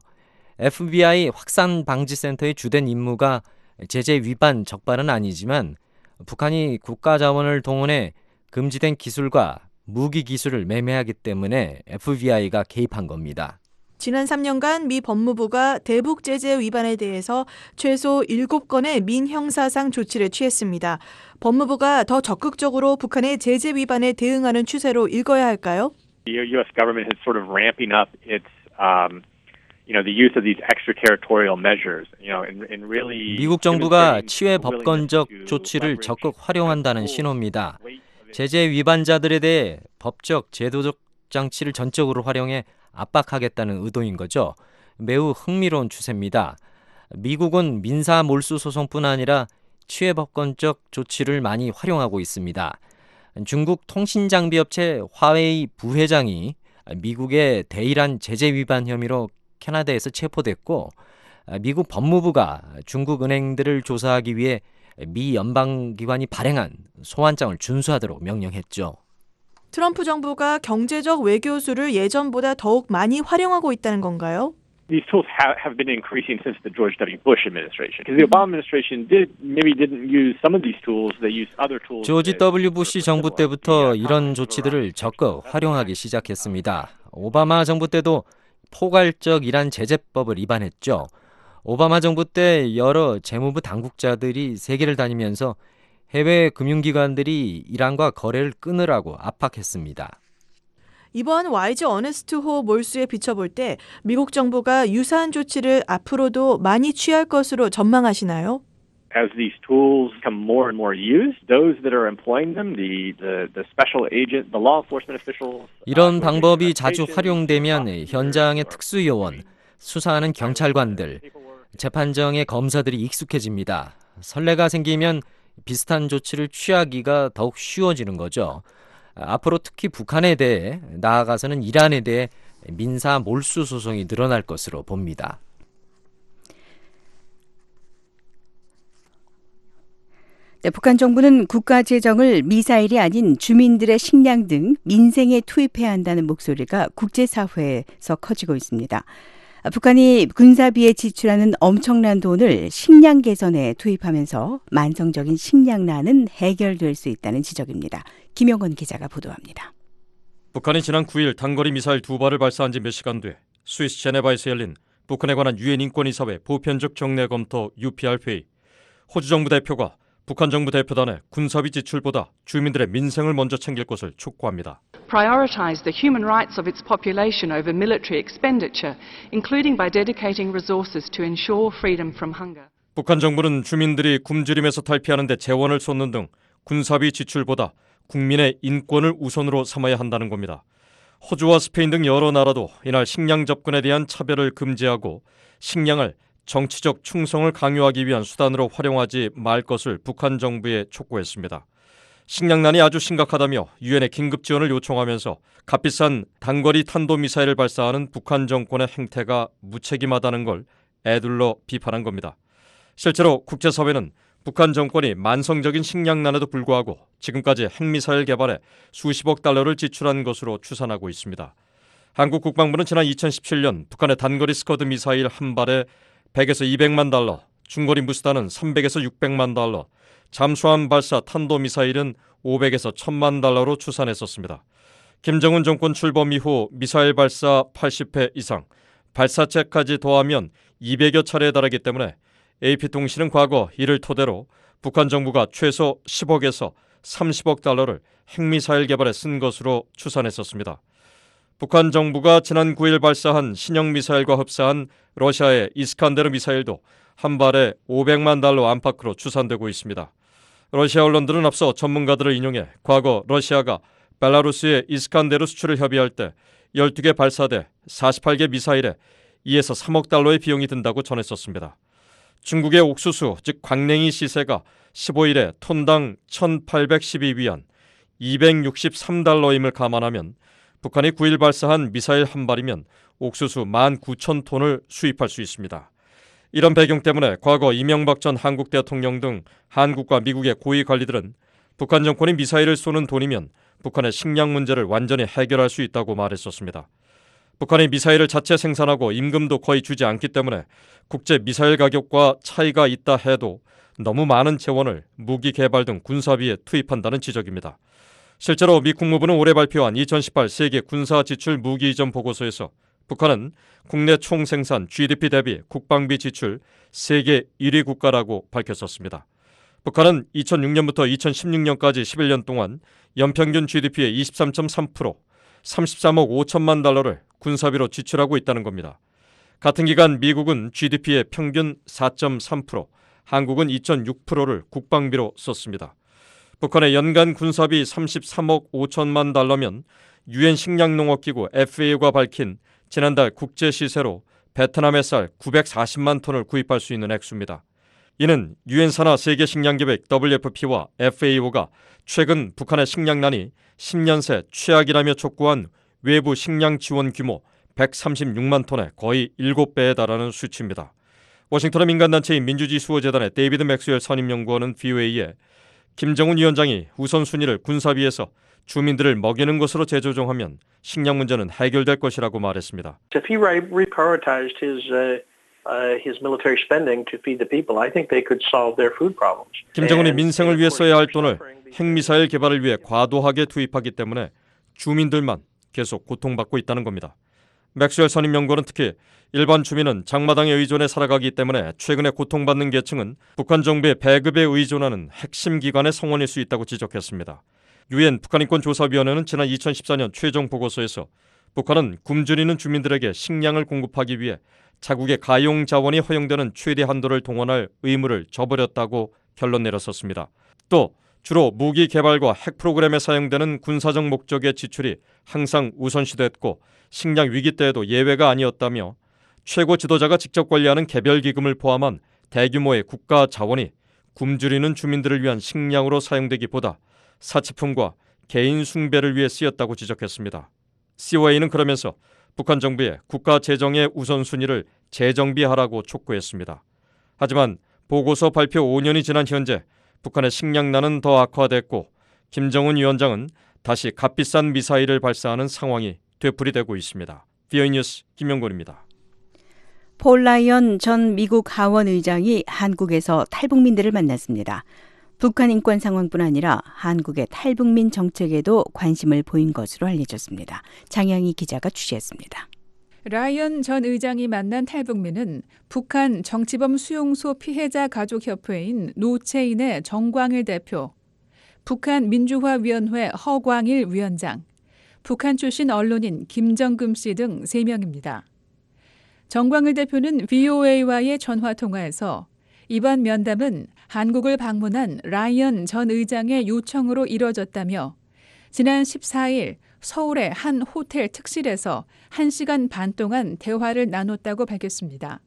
에프비아이 확산 방지 센터의 주된 임무가 제재 위반 적발은 아니지만 북한이 국가 자원을 동원해 금지된 기술과 무기 기술을 매매하기 때문에 에프비아이가 개입한 겁니다. 지난 삼 년간 미 법무부가 대북 제재 위반에 대해서 최소 일곱 건의 민형사상 조치를 취했습니다. 법무부가 더 적극적으로 북한의 제재 위반에 대응하는 추세로 읽어야 할까요? The U S government is sort of ramping up its um, you know, the use of these extraterritorial measures, you know, and, and really 미국 정부가 치외 법권적 조치를 적극 활용한다는 신호입니다. 제재 위반자들에 대해 법적, 제도적 장치를 전적으로 활용해 압박하겠다는 의도인 거죠. 매우 흥미로운 추세입니다. 미국은 민사 몰수 소송뿐 아니라 치외 법권적 조치를 많이 활용하고 있습니다. 중국 통신장비업체 화웨이 부회장이 미국의 대이란 제재 위반 혐의로 캐나다에서 체포됐고 미국 법무부가 중국 은행들을 조사하기 위해 미 연방기관이 발행한 소환장을 준수하도록 명령했죠. 트럼프 정부가 경제적 외교수를 예전보다 더욱 많이 활용하고 있다는 건가요? These tools have, have been increasing since the George W. Bush administration. Because the Obama administration did maybe didn't use some of these tools. They used other tools. 조지 더블유 부시 정부 때부터 이런 조치들을 적극 활용하기 시작했습니다. 오바마 정부 때도 포괄적 이란 제재법을 위반했죠. 오바마 정부 때 여러 재무부 당국자들이 세계를 다니면서 해외 금융기관들이 이란과 거래를 끊으라고 압박했습니다. 이번 와이즈 어네스트 호 몰수에 비춰볼 때 미국 정부가 유사한 조치를 앞으로도 많이 취할 것으로 전망하시나요? As these tools become more and more used, those that are employing them, the, the, the special agent, the law enforcement officials. 이런 방법이 자주 활용되면 현장의 특수요원, 수사하는 경찰관들, 재판정의 검사들이 익숙해집니다. 선례가 생기면 비슷한 조치를 취하기가 더욱 쉬워지는 거죠. 앞으로 특히 북한에 대해 나아가서는 이란에 대해 민사 몰수 소송이 늘어날 것으로 봅니다. 네, 북한 정부는 국가 재정을 미사일이 아닌 주민들의 식량 등 민생에 투입해야 한다는 목소리가 국제사회에서 커지고 있습니다. 북한이 군사비에 지출하는 엄청난 돈을 식량 개선에 투입하면서 만성적인 식량난은 해결될 수 있다는 지적입니다. 김영건 기자가 보도합니다. 북한이 지난 구 일 단거리 미사일 두 발을 발사한 지 몇 시간 뒤 스위스 제네바에서 열린 북한에 관한 유엔 인권이사회 보편적 정례 검토 유피알 회의. 호주 정부 대표가 북한 정부 대표단에 군사비 지출보다 주민들의 민생을 먼저 챙길 것을 촉구합니다. Prioritize the human rights of its population over military expenditure, including by dedicating resources to ensure freedom from hunger. 북한 정부는 주민들이 굶주림에서 탈피하는 데 재원을 쏟는 등 군사비 지출보다 국민의 인권을 우선으로 삼아야 한다는 겁니다. 호주와 스페인 등 여러 나라도 이날 식량 접근에 대한 차별을 금지하고 식량을 정치적 충성을 강요하기 위한 수단으로 활용하지 말 것을 북한 정부에 촉구했습니다. 식량난이 아주 심각하다며 유엔에 긴급 지원을 요청하면서 값비싼 단거리 탄도미사일을 발사하는 북한 정권의 행태가 무책임하다는 걸 애둘러 비판한 겁니다. 실제로 국제사회는 북한 정권이 만성적인 식량난에도 불구하고 지금까지 핵미사일 개발에 수십억 달러를 지출한 것으로 추산하고 있습니다. 한국 국방부는 지난 이천십칠 년 북한의 단거리 스커드 미사일 한 발에 백에서 이백만 달러, 중거리 무수단은 삼백에서 육백만 달러, 잠수함 발사 탄도미사일은 오백에서 천만 달러로 추산했었습니다. 김정은 정권 출범 이후 미사일 발사 팔십 회 이상, 발사체까지 더하면 이백여 차례에 달하기 때문에 에이피통신은 과거 이를 토대로 북한 정부가 최소 십억에서 삼십억 달러를 핵미사일 개발에 쓴 것으로 추산했었습니다. 북한 정부가 지난 구 일 발사한 신형 미사일과 흡사한 러시아의 이스칸데르 미사일도 한 발에 오백만 달러 안팎으로 추산되고 있습니다. 러시아 언론들은 앞서 전문가들을 인용해 과거 러시아가 벨라루스의 이스칸데르 수출을 협의할 때 열두 개 발사대 사십팔 개 미사일에 이에서 삼억 달러의 비용이 든다고 전했었습니다. 중국의 옥수수, 즉 광냉이 시세가 십오일에 톤당 천팔백십이 위안, 이백육십삼 달러임을 감안하면 북한이 구일 발사한 미사일 한 발이면 옥수수 만 구천 톤을 수입할 수 있습니다. 이런 배경 때문에 과거 이명박 전 한국 대통령 등 한국과 미국의 고위 관리들은 북한 정권이 미사일을 쏘는 돈이면 북한의 식량 문제를 완전히 해결할 수 있다고 말했었습니다. 북한이 미사일을 자체 생산하고 임금도 거의 주지 않기 때문에 국제 미사일 가격과 차이가 있다 해도 너무 많은 재원을 무기 개발 등 군사비에 투입한다는 지적입니다. 실제로 미 국무부는 올해 발표한 이천십팔 세계 군사 지출 무기 이전 보고서에서 북한은 국내 총생산 지디피 대비 국방비 지출 세계 일 위 국가라고 밝혔었습니다. 북한은 이천육년부터 이천십육년까지 십일 년 동안 연평균 지디피의 이십삼 점 삼 퍼센트, 삼십삼억 오천만 달러를 군사비로 지출하고 있다는 겁니다. 같은 기간 미국은 지디피의 평균 사 점 삼 퍼센트, 한국은 이 점 육 퍼센트를 국방비로 썼습니다. 북한의 연간 군사비 삼십삼억 오천만 달러면 유엔 식량농업기구 에프에이오가 밝힌 지난달 국제 시세로 베트남의 쌀 구백사십만 톤을 구입할 수 있는 액수입니다. 이는 유엔 산하 세계 식량계획 더블유에프피와 에프에이오가 최근 북한의 식량난이 십 년 새 최악이라며 촉구한 외부 식량 지원 규모 백삼십육만 톤의 거의 일곱 배에 달하는 수치입니다. 워싱턴의 민간단체인 민주지수호재단의 데이비드 맥스웰 선임연구원은 브이오에이에 김정은 위원장이 우선순위를 군사비에서 주민들을 먹이는 것으로 재조정하면 식량 문제는 해결될 것이라고 말했습니다. If he reprioritized his uh, uh, his military spending to feed the people, I think they could solve their food problems. 김정은이 민생을 위해 써야 할 돈을 핵미사일 개발을 위해 과도하게 투입하기 때문에 주민들만 계속 고통받고 있다는 겁니다. 맥스웰 선임연구원은 특히 일반 주민은 장마당에 의존해 살아가기 때문에 최근에 고통받는 계층은 북한 정부의 배급에 의존하는 핵심 기관의 성원일 수 있다고 지적했습니다. 유엔 북한인권조사위원회는 지난 이천십사년 최종 보고서에서 북한은 굶주리는 주민들에게 식량을 공급하기 위해 자국의 가용 자원이 허용되는 최대 한도를 동원할 의무를 저버렸다고 결론 내렸었습니다. 또 주로 무기 개발과 핵 프로그램에 사용되는 군사적 목적의 지출이 항상 우선시됐고 식량 위기 때에도 예외가 아니었다며 최고 지도자가 직접 관리하는 개별 기금을 포함한 대규모의 국가 자원이 굶주리는 주민들을 위한 식량으로 사용되기보다 사치품과 개인 숭배를 위해 쓰였다고 지적했습니다. 씨오에이는 그러면서 북한 정부의 국가 재정의 우선순위를 재정비하라고 촉구했습니다. 하지만 보고서 발표 오 년이 지난 현재 북한의 식량난은 더 악화됐고 김정은 위원장은 다시 값비싼 미사일을 발사하는 상황이 되풀이되고 있습니다. 브이오에이 뉴스 김영곤입니다. 폴 라이언 전 미국 하원 의장이 한국에서 탈북민들을 만났습니다. 북한 인권 상황뿐 아니라 한국의 탈북민 정책에도 관심을 보인 것으로 알려졌습니다. 장영희 기자가 취재했습니다. 라이언 전 의장이 만난 탈북민은 북한 정치범 수용소 피해자 가족협회인 노체인의 정광일 대표, 북한 민주화위원회 허광일 위원장, 북한 출신 언론인 김정금 씨 등 세 명입니다. 정광일 대표는 브이오에이와의 전화통화에서 이번 면담은 한국을 방문한 라이언 전 의장의 요청으로 이뤄졌다며 지난 십사일 서울의 한 호텔 특실에서 한 시간 반 동안 대화를 나눴다고 밝혔습니다.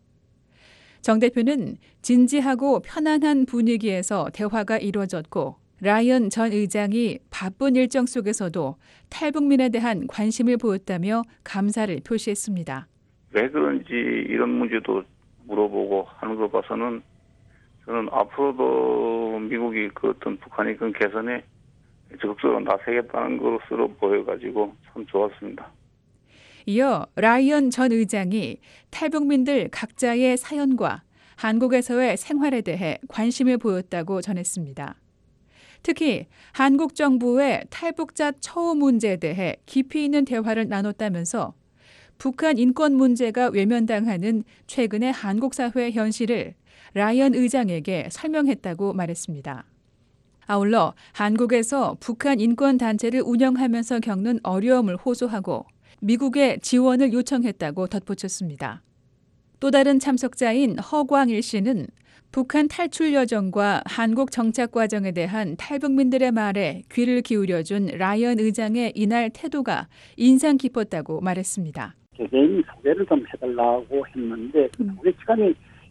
정 대표는 진지하고 편안한 분위기에서 대화가 이루어졌고 라이언 전 의장이 바쁜 일정 속에서도 탈북민에 대한 관심을 보였다며 감사를 표시했습니다. 왜 그런지 이런 문제도 물어보고 하는 거 봐서는 저는 앞으로도 미국이 그 어떤 북한이 그 개선에 적극적으로 나서겠다는 것으로 보여가지고 참 좋았습니다. 이어 라이언 전 의장이 탈북민들 각자의 사연과 한국에서의 생활에 대해 관심을 보였다고 전했습니다. 특히 한국 정부의 탈북자 처우 문제에 대해 깊이 있는 대화를 나눴다면서 북한 인권 문제가 외면당하는 최근의 한국 사회의 현실을 라이언 의장에게 설명했다고 말했습니다. 아울러 한국에서 북한 인권단체를 운영하면서 겪는 어려움을 호소하고 미국의 지원을 요청했다고 덧붙였습니다. 또 다른 참석자인 허광일 씨는 북한 탈출 여정과 한국 정착 과정에 대한 탈북민들의 말에 귀를 기울여준 라이언 의장의 이날 태도가 인상 깊었다고 말했습니다. 개개인 소개를 좀 해달라고 했는데 그 소개 시간이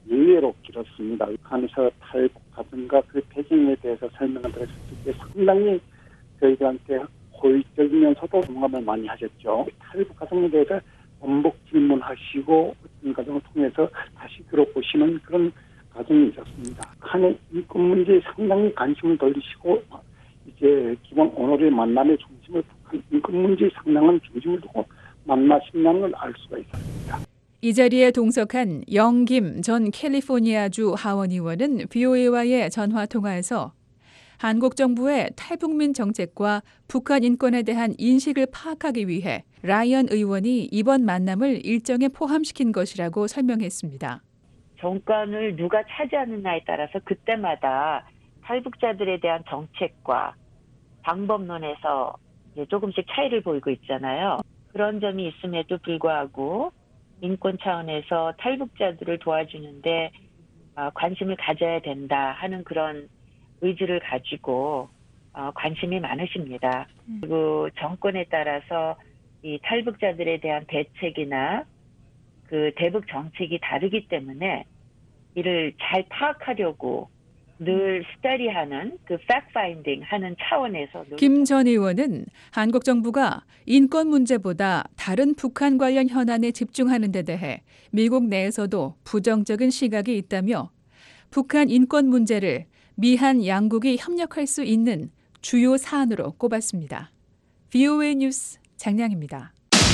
예외로 길었습니다. 북한에서 탈북하든가 그 배경에 대해서 설명을 드렸을 때 상당히 저희들한테 호의적이면서도 공감을 많이 하셨죠. 탈북 과정에 대해서 반복 질문하시고 어떤 과정을 통해서 다시 들어보시는 그런 과정이 있었습니다. 북한의 인권 문제에 상당히 관심을 돌리시고 이제 기본 오늘의 만남의 중심을 북한 인권 문제에 상당한 중심을 두고 만나신다는 걸 알 수가 있었습니다. 이 자리에 동석한 영김 전 캘리포니아주 하원 의원은 브이오에이와의 전화 통화에서 한국 정부의 탈북민 정책과 북한 인권에 대한 인식을 파악하기 위해 라이언 의원이 이번 만남을 일정에 포함시킨 것이라고 설명했습니다. 정권을 누가 차지하느냐에 따라서 그때마다 탈북자들에 대한 정책과 방법론에서 이제 조금씩 차이를 보이고 있잖아요. 그런 점이 있음에도 불구하고 인권 차원에서 탈북자들을 도와주는데 관심을 가져야 된다 하는 그런 의지를 가지고 관심이 많으십니다. 그리고 정권에 따라서 이 탈북자들에 대한 대책이나 그 대북 정책이 다르기 때문에 이를 잘 파악하려고 늘 스터디하는 그 팩트 파인딩 하는 차원에서 김 전 의원은 한국 정부가 인권 문제보다 다른 북한 관련 현안에 집중하는 데 대해 미국 내에서도 부정적인 시각이 있다며 북한 인권 문제를 미한 양국이 협력할 수 있는 주요 사안으로 꼽았습니다. 브이오에이 뉴스 장량입니다.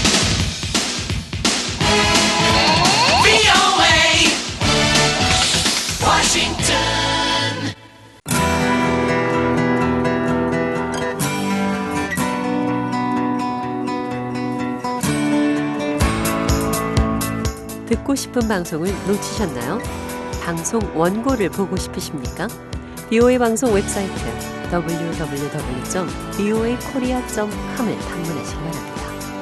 브이오에이 워싱턴 듣고 싶은 방송을 놓치셨나요? 방송 원고를 보고 싶으십니까? 브이오에이 방송 웹사이트 더블유 더블유 더블유 점 브이오에이 코리아 점 컴을 방문하시기 바랍니다.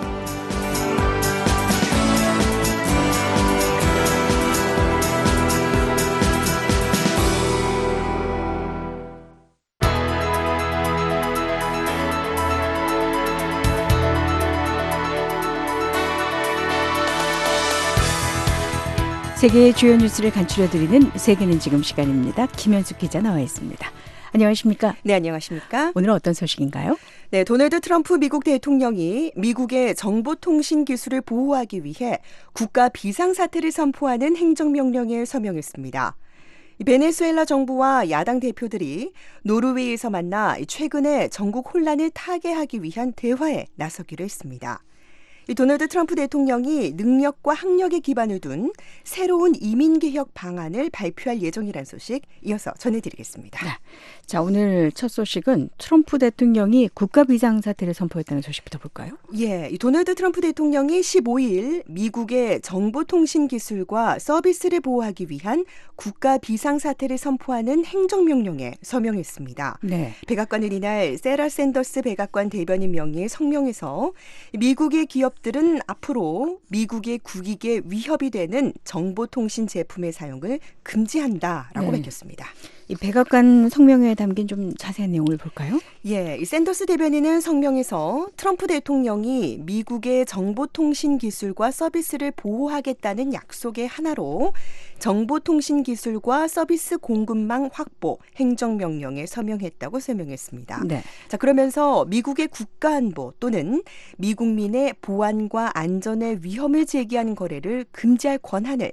세계의 주요 뉴스를 간추려드리는 세계는 지금 시간입니다. 김현숙 기자 나와 있습니다. 안녕하십니까? 네, 안녕하십니까? 오늘은 어떤 소식인가요? 네, 도널드 트럼프 미국 대통령이 미국의 정보통신 기술을 보호하기 위해 국가 비상사태를 선포하는 행정명령에 서명했습니다. 베네수엘라 정부와 야당 대표들이 노르웨이에서 만나 최근에 전국 혼란을 타개하기 위한 대화에 나서기로 했습니다. 이 도널드 트럼프 대통령이 능력과 학력에 기반을 둔 새로운 이민개혁 방안을 발표할 예정이라는 소식 이어서 전해드리겠습니다. 네. 자, 오늘 첫 소식은 트럼프 대통령이 국가 비상사태를 선포했다는 소식부터 볼까요? 예, 이 도널드 트럼프 대통령이 십오일 미국의 정보통신 기술과 서비스를 보호하기 위한 국가 비상사태를 선포하는 행정명령에 서명했습니다. 네. 백악관은 이날 세라 샌더스 백악관 대변인 명의의 성명에서 미국의 기업 들은 앞으로 미국의 국익에 위협이 되는 정보통신 제품의 사용을 금지한다라고 네. 밝혔습니다. 이 백악관 성명에 담긴 좀 자세한 내용을 볼까요? 예, 이 샌더스 대변인은 성명에서 트럼프 대통령이 미국의 정보통신 기술과 서비스를 보호하겠다는 약속의 하나로 정보통신 기술과 서비스 공급망 확보 행정명령에 서명했다고 설명했습니다. 네. 자, 그러면서 미국의 국가안보 또는 미국민의 보안과 안전에 위험을 제기하는 거래를 금지할 권한을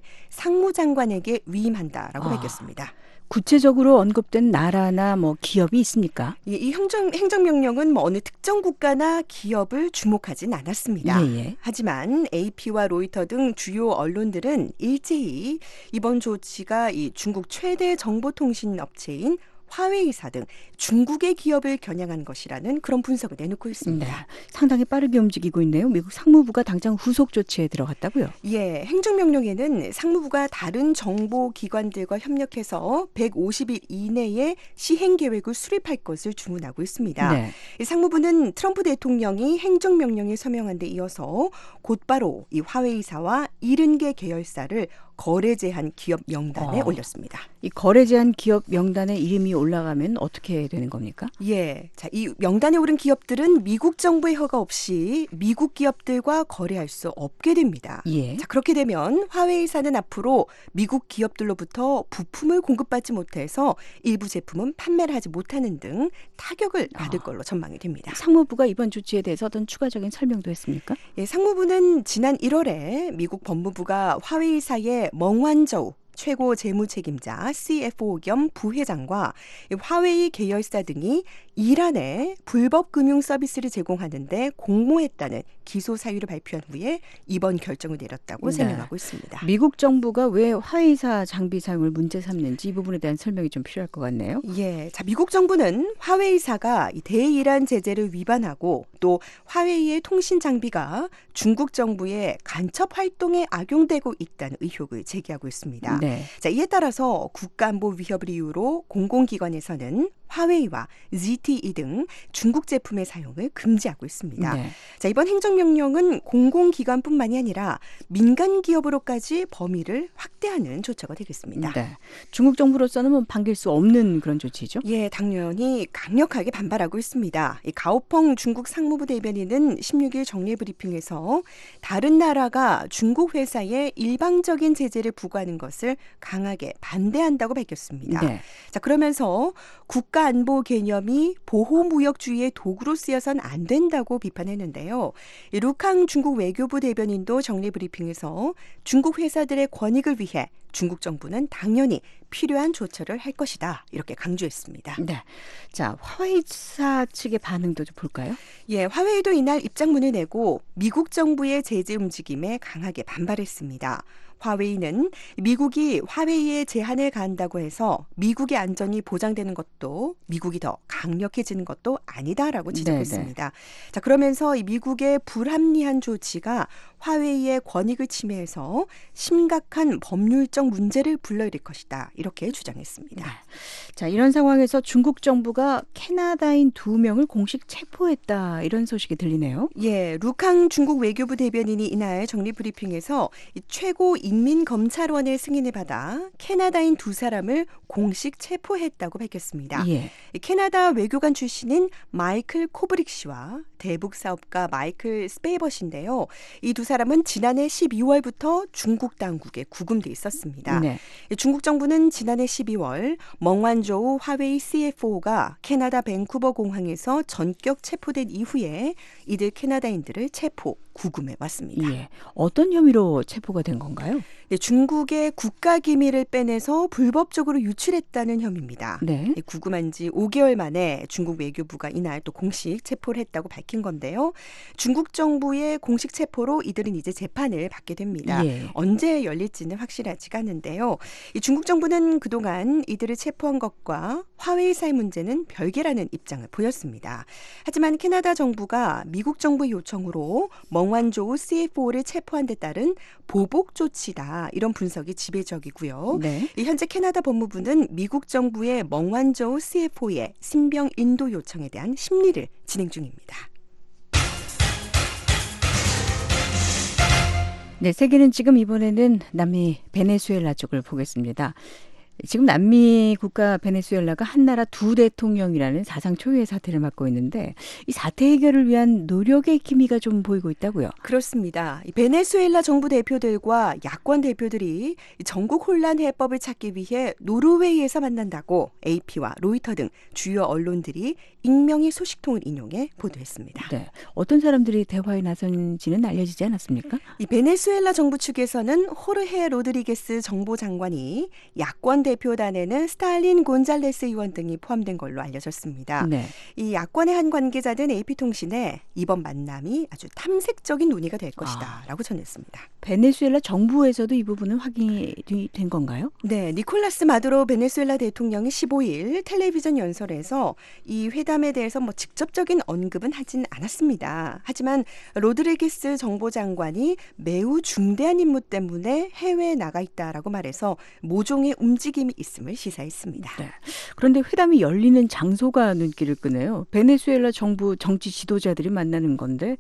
상무장관에게 위임한다라고 아. 밝혔습니다. 구체적으로 언급된 나라나 뭐 기업이 있습니까? 이, 이 행정, 행정명령은 뭐 어느 특정 국가나 기업을 주목하진 않았습니다. 예, 예. 하지만 에이피와 로이터 등 주요 언론들은 일제히 이번 조치가 이 중국 최대 정보통신 업체인 화웨이사 등 중국의 기업을 겨냥한 것이라는 그런 분석을 내놓고 있습니다. 네, 상당히 빠르게 움직이고 있네요. 미국 상무부가 당장 후속 조치에 들어갔다고요? 예, 행정명령에는 상무부가 다른 정보기관들과 협력해서 백오십 일 이내에 시행계획을 수립할 것을 주문하고 있습니다. 네. 이 상무부는 트럼프 대통령이 행정명령에 서명한 데 이어서 곧바로 이 화웨이사와 칠십 개 계열사를 거래 제한 기업 명단에 어. 올렸습니다. 이 거래 제한 기업 명단에 이름이 올라가면 어떻게 되는 겁니까? 예, 자, 이 명단에 오른 기업들은 미국 정부의 허가 없이 미국 기업들과 거래할 수 없게 됩니다. 예. 자, 그렇게 되면 화웨이사는 앞으로 미국 기업들로부터 부품을 공급받지 못해서 일부 제품은 판매를 하지 못하는 등 타격을 받을 아. 걸로 전망이 됩니다. 상무부가 이번 조치에 대해서 어떤 추가적인 설명도 했습니까? 예, 상무부는 지난 일월에 미국 법무부가 화웨이사의 멍완저우 최고 재무 책임자 씨에프오 겸 부회장과 화웨이 계열사 등이 이란에 불법 금융 서비스를 제공하는 데 공모했다는 기소 사유를 발표한 후에 이번 결정을 내렸다고 네. 설명하고 있습니다. 미국 정부가 왜 화웨이사 장비 사용을 문제 삼는지 이 부분에 대한 설명이 좀 필요할 것 같네요. 예, 자 미국 정부는 화웨이사가 이 대이란 제재를 위반하고 또 화웨이의 통신 장비가 중국 정부의 간첩 활동에 악용되고 있다는 의혹을 제기하고 있습니다. 네. 자, 이에 따라서 국가안보 위협을 이유로 공공기관에서는 화웨이와 지티이 등 중국 제품의 사용을 금지하고 있습니다. 네. 자, 이번 행정명령은 공공기관뿐만이 아니라 민간 기업으로까지 범위를 확대하는 조처가 되겠습니다. 네. 중국 정부로서는 뭐 반길 수 없는 그런 조치죠? 예, 당연히 강력하게 반발하고 있습니다. 이 가오펑 중국 상무부 대변인은 십육 일 정례 브리핑에서 다른 나라가 중국 회사에 일방적인 제재를 부과하는 것을 강하게 반대한다고 밝혔습니다. 네. 자, 그러면서 국가 안보 개념이 보호무역주의의 도구로 쓰여선 안 된다고 비판했는데요. 이 루캉 중국 외교부 대변인도 정례 브리핑에서 중국 회사들의 권익을 위해 중국 정부는 당연히 필요한 조처를 할 것이다. 이렇게 강조했습니다. 네. 자, 화웨이사 측의 반응도 좀 볼까요? 예, 화웨이도 이날 입장문을 내고 미국 정부의 제재 움직임에 강하게 반발했습니다. 화웨이는 미국이 화웨이에 제한을 가한다고 해서 미국의 안전이 보장되는 것도 미국이 더 강력해지는 것도 아니다라고 지적했습니다. 네네. 자, 그러면서 이 미국의 불합리한 조치가 화웨이의 권익을 침해해서 심각한 법률적 문제를 불러일으킬 것이다. 이렇게 주장했습니다. 네. 자, 이런 상황에서 중국 정부가 캐나다인 두 명을 공식 체포했다. 이런 소식이 들리네요. 예, 루캉 중국 외교부 대변인이 이날 정례 브리핑에서 이 최고 인민검찰원의 승인을 받아 캐나다인 두 사람을 공식 체포했다고 밝혔습니다. 예. 캐나다 외교관 출신인 마이클 코브릭 씨와 대북 사업가 마이클 스페이버 씨인데요. 이 두 사람은 지난해 십이월부터 중국 당국에 구금돼 있었습니다. 네. 중국 정부는 지난해 십이월 멍완저우 화웨이 씨에프오가 캐나다 밴쿠버 공항에서 전격 체포된 이후에 이들 캐나다인들을 체포, 구금해 왔습니다. 예. 어떤 혐의로 체포가 된 건가요? 네, 중국의 국가기밀을 빼내서 불법적으로 유출했다는 혐의입니다. 네. 구금한 지 오 개월 만에 중국 외교부가 이날 또 공식 체포를 했다고 밝힌 건데요. 중국 정부의 공식 체포로 이들은 이제 재판을 받게 됩니다. 예. 언제 열릴지는 확실하지가 않은데요. 이 중국 정부는 그동안 이들을 체포한 것과 화웨이사의 문제는 별개라는 입장을 보였습니다. 하지만 캐나다 정부가 미국 정부의 요청으로 멍완조우 씨에프오를 체포한 데 따른 보복 조치다. 이런 분석이 지배적이고요. 네. 현재 캐나다 법무부는 미국 정부의 멍완저우 씨에프오의 신병 인도 요청에 대한 심리를 진행 중입니다. 네, 세계는 지금 이번에는 남미 베네수엘라 쪽을 보겠습니다. 지금 남미 국가 베네수엘라가 한나라 두 대통령이라는 사상 초유의 사태를 맞고 있는데 이 사태 해결을 위한 노력의 기미가 좀 보이고 있다고요. 그렇습니다. 이 베네수엘라 정부 대표들과 야권 대표들이 전국 혼란 해법을 찾기 위해 노르웨이에서 만난다고 에이피와 로이터 등 주요 언론들이 익명의 소식통을 인용해 보도했습니다. 네, 어떤 사람들이 대화에 나선지는 알려지지 않았습니까? 이 베네수엘라 정부 측에서는 호르헤 로드리게스 정보장관이 야권 대표단에는 스탈린 곤잘레스 의원 등이 포함된 걸로 알려졌습니다. 네. 이 야권의 한 관계자는 에이피통신에 이번 만남이 아주 탐색적인 논의가 될 것이다 라고 전했습니다. 베네수엘라 정부에서도 이 부분은 확인이 된 건가요? 네, 니콜라스 마두로 베네수엘라 대통령이 십오 일 텔레비전 연설에서 이 회담에 대해서 뭐 직접적인 언급은 하진 않았습니다. 하지만 로드리게스 정보장관이 매우 중대한 임무 때문에 해외에 나가 있다라고 말해서 모종의 움직임이 있음을 시사했습니다. 네. 그런데 회담이 열리는 장소가 눈길을 끄네요. 베네수엘라 정부 정치 지도자들이 만나는 건데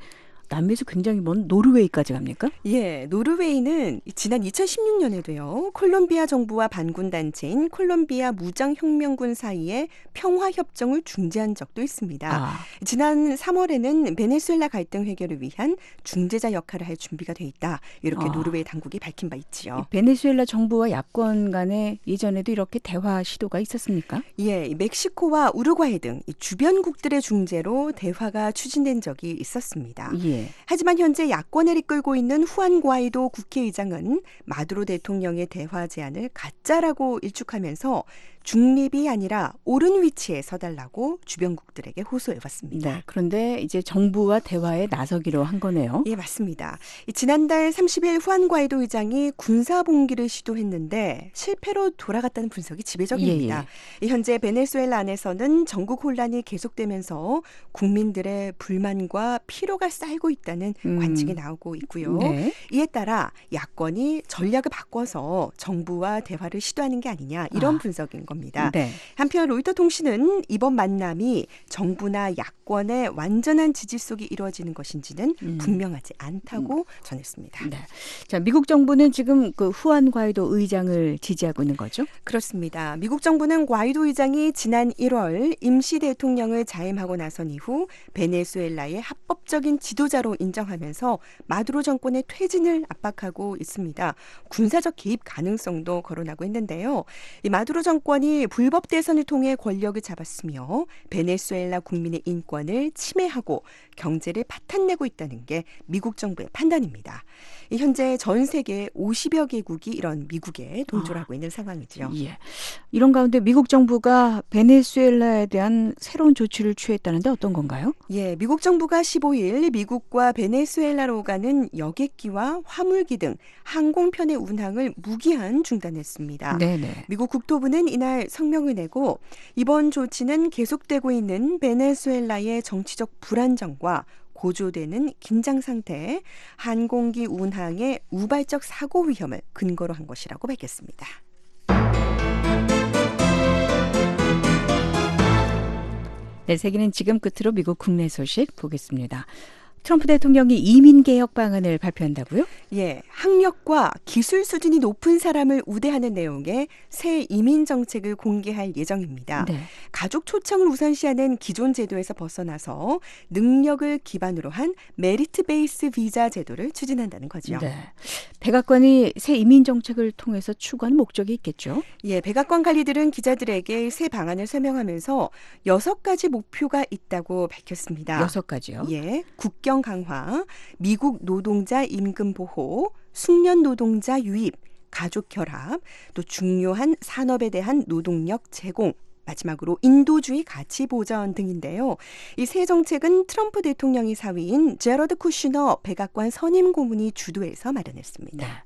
남미에서 굉장히 먼 노르웨이까지 갑니까? 예, 노르웨이는 지난 이천십육 년에도요. 콜롬비아 정부와 반군 단체인 콜롬비아 무장혁명군 사이에 평화협정을 중재한 적도 있습니다. 아. 지난 삼월에는 베네수엘라 갈등 해결을 위한 중재자 역할을 할 준비가 돼 있다. 이렇게 아. 노르웨이 당국이 밝힌 바 있지요. 베네수엘라 정부와 야권 간에 예전에도 이렇게 대화 시도가 있었습니까? 예, 멕시코와 우루과이 등 주변국들의 중재로 대화가 추진된 적이 있었습니다. 예. 하지만 현재 야권을 이끌고 있는 후안 과이도 국회의장은 마두로 대통령의 대화 제안을 가짜라고 일축하면서 중립이 아니라 옳은 위치에 서달라고 주변국들에게 호소해왔습니다. 네, 그런데 이제 정부와 대화에 나서기로 한 거네요. 예, 맞습니다. 지난달 삼십 일 후안 과이도 의장이 군사봉기를 시도했는데 실패로 돌아갔다는 분석이 지배적입니다. 예, 예. 현재 베네수엘라 안에서는 전국 혼란이 계속되면서 국민들의 불만과 피로가 쌓이고 있다는 음. 관측이 나오고 있고요. 네. 이에 따라 야권이 전략을 바꿔서 정부와 대화를 시도하는 게 아니냐 이런 아. 분석인 겁니다. 네. 한편 로이터 통신은 이번 만남이 정부나 야권의 완전한 지지 속에 이루어지는 것인지는 음. 분명하지 않다고 음. 전했습니다. 네. 자, 미국 정부는 지금 그 후안 과이도 의장을 지지하고 있는 거죠? 그렇습니다. 미국 정부는 과이도 의장이 지난 일월 임시 대통령을 자임하고 나선 이후 베네수엘라의 합법적인 지도자로 인정하면서 마두로 정권의 퇴진을 압박하고 있습니다. 군사적 개입 가능성도 거론하고 있는데요. 이 마두로 정권이 불법 대선을 통해 권력을 잡았으며 베네수엘라 국민의 인권을 침해하고 경제를 파탄내고 있다는 게 미국 정부의 판단입니다. 현재 전 세계 오십여 개국이 이런 미국에 동조하고 아, 있는 상황이죠. 예. 이런 가운데 미국 정부가 베네수엘라에 대한 새로운 조치를 취했다는데 어떤 건가요? 예, 미국 정부가 십오 일 미국과 베네수엘라로 가는 여객기와 화물기 등 항공편의 운항을 무기한 중단했습니다. 네네. 미국 국토부는 이날 성명을 내고 이번 조치는 계속되고 있는 베네수엘라의 정치적 불안정과 고조되는 긴장 상태에 항공기 운항의 우발적 사고 위험을 근거로 한 것이라고 밝혔습니다. 네, 세계는 지금 끝으로 미국 국내 소식 보겠습니다. 트럼프 대통령이 이민개혁 방안을 발표한다고요? 예, 학력과 기술 수준이 높은 사람을 우대하는 내용의 새 이민 정책을 공개할 예정입니다. 네. 가족 초청을 우선시하는 기존 제도에서 벗어나서 능력을 기반으로 한 메리트 베이스 비자 제도를 추진한다는 거죠. 네. 백악관이 새 이민 정책을 통해서 추구하는 목적이 있겠죠? 예, 백악관 관리들은 기자들에게 새 방안을 설명하면서 여섯 가지 목표가 있다고 밝혔습니다. 여섯 가지요? 예, 국경 강화, 미국 노동자 임금 보호, 숙련 노동자 유입, 가족 결합, 또 중요한 산업에 대한 노동력 제공, 마지막으로 인도주의 가치 보전 등인데요. 이 새 정책은 트럼프 대통령의 사위인 제러드 쿠슈너 백악관 선임 고문이 주도해서 마련했습니다. 네.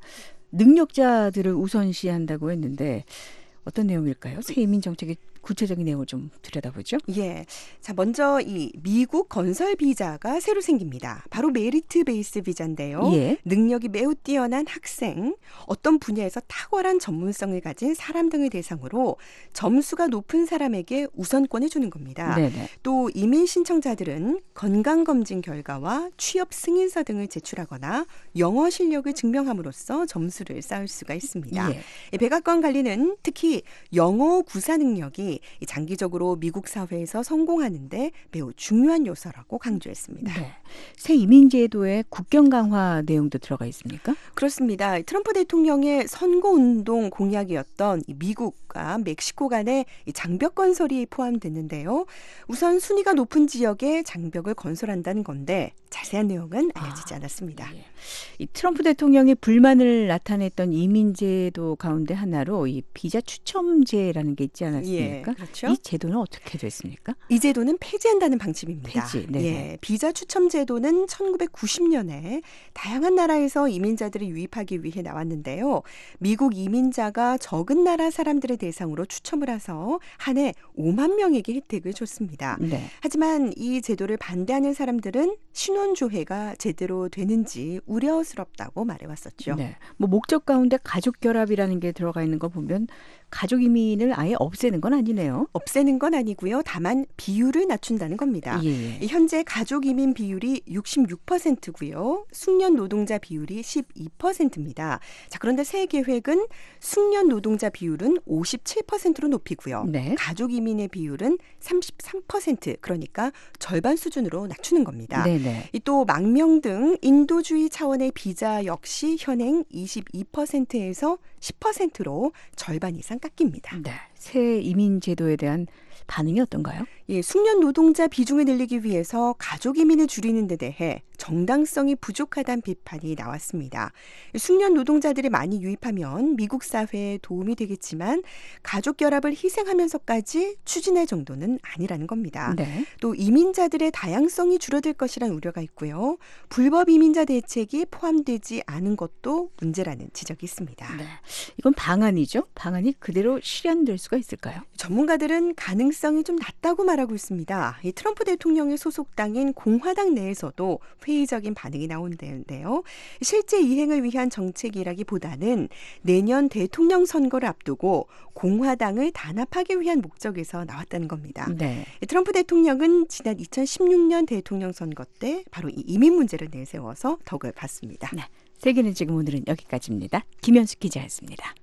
능력자들을 우선시한다고 했는데 어떤 내용일까요? 새 이민 정책의 구체적인 내용을 좀 들여다보죠. 예. 자, 먼저 이 미국 건설 비자가 새로 생깁니다. 바로 메리트 베이스 비자인데요. 예. 능력이 매우 뛰어난 학생, 어떤 분야에서 탁월한 전문성을 가진 사람 등을 대상으로 점수가 높은 사람에게 우선권을 주는 겁니다. 네네. 또 이민 신청자들은 건강검진 결과와 취업 승인서 등을 제출하거나 영어 실력을 증명함으로써 점수를 쌓을 수가 있습니다. 예. 백악관 관리는 특히 영어 구사 능력이 장기적으로 미국 사회에서 성공하는데 매우 중요한 요소라고 강조했습니다. 네. 새 이민 제도에 국경 강화 내용도 들어가 있습니까? 그렇습니다. 트럼프 대통령의 선거운동 공약이었던 미국과 멕시코 간의 장벽 건설이 포함됐는데요. 우선 순위가 높은 지역에 장벽을 건설한다는 건데 자세한 내용은 알려지지 않았습니다. 아, 예. 이 트럼프 대통령이 불만을 나타냈던 이민 제도 가운데 하나로 이 비자 추첨제라는 게 있지 않았습니까? 예, 그렇죠. 이 제도는 어떻게 됐습니까? 이 제도는 폐지한다는 방침입니다. 폐지, 네네. 예, 비자 추첨 제도는 천구백구십 년에 다양한 나라에서 이민자들을 유입하기 위해 나왔는데요. 미국 이민자가 적은 나라 사람들을 대상으로 추첨을 해서 한 해 오만 명에게 혜택을 줬습니다. 네. 하지만 이 제도를 반대하는 사람들은 신원 공동조회가 제대로 되는지 우려스럽다고 말해왔었죠. 네. 뭐 목적 가운데 가족 결합이라는 게 들어가 있는 거 보면 가족 이민을 아예 없애는 건 아니네요. 없애는 건 아니고요. 다만 비율을 낮춘다는 겁니다. 예. 현재 가족 이민 비율이 육십육 퍼센트고요. 숙련 노동자 비율이 십이 퍼센트입니다. 자, 그런데 새 계획은 숙련 노동자 비율은 오십칠 퍼센트로 높이고요. 네. 가족 이민의 비율은 삼십삼 퍼센트, 그러니까 절반 수준으로 낮추는 겁니다. 네네. 또 망명 등 인도주의 차원의 비자 역시 현행 이십이 퍼센트에서 십 퍼센트로 절반 이상 깎입니다. 네. 새 이민 제도에 대한 반응이 어떤가요? 예, 숙련 노동자 비중을 늘리기 위해서 가족 이민을 줄이는 데 대해 정당성이 부족하다는 비판이 나왔습니다. 숙련 노동자들이 많이 유입하면 미국 사회에 도움이 되겠지만 가족 결합을 희생하면서까지 추진할 정도는 아니라는 겁니다. 네. 또 이민자들의 다양성이 줄어들 것이라는 우려가 있고요. 불법 이민자 대책이 포함되지 않은 것도 문제라는 지적이 있습니다. 네. 이건 방안이죠? 방안이 그대로 실현될 수가 있을까요? 전문가들은 가능성이 좀 낮다고 말하고 있습니다. 이 트럼프 대통령의 소속당인 공화당 내에서도 회의적인 반응이 나온다는데요. 실제 이행을 위한 정책이라기보다는 내년 대통령 선거를 앞두고 공화당을 단합하기 위한 목적에서 나왔다는 겁니다. 네. 트럼프 대통령은 지난 이천십육 년 대통령 선거 때 바로 이 이민 문제를 내세워서 덕을 봤습니다. 네. 세계는 지금 오늘은 여기까지입니다. 김현숙 기자였습니다.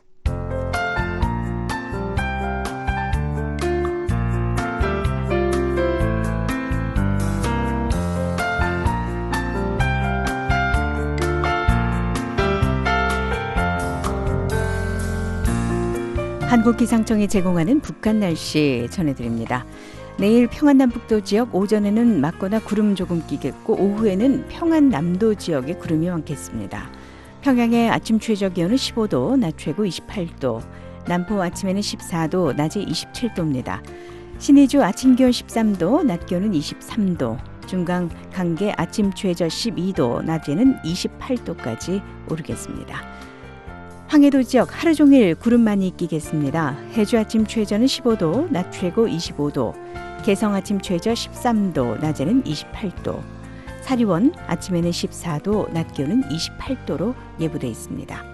한국기상청이 제공하는 북한 날씨 전해드립니다. 내일 평안남북도 지역 오전에는 맞거나 구름 조금 끼겠고 오후에는 평안남도 지역에 구름이 많겠습니다. 평양의 아침 최저 기온은 십오 도, 낮 최고 이십팔 도, 남포 아침에는 십사 도, 낮에 이십칠 도입니다. 신의주 아침 기온 십삼 도, 낮 기온은 이십삼 도, 중강 강계 아침 최저 십이 도, 낮에는 이십팔 도까지 오르겠습니다. 황해도 지역 하루 종일 구름 많이 끼겠습니다. 해주 아침 최저는 십오 도, 낮 최고 이십오 도, 개성 아침 최저 십삼 도, 낮에는 이십팔 도, 사리원 아침에는 십사 도, 낮 기온은 이십팔 도로 예보돼 있습니다.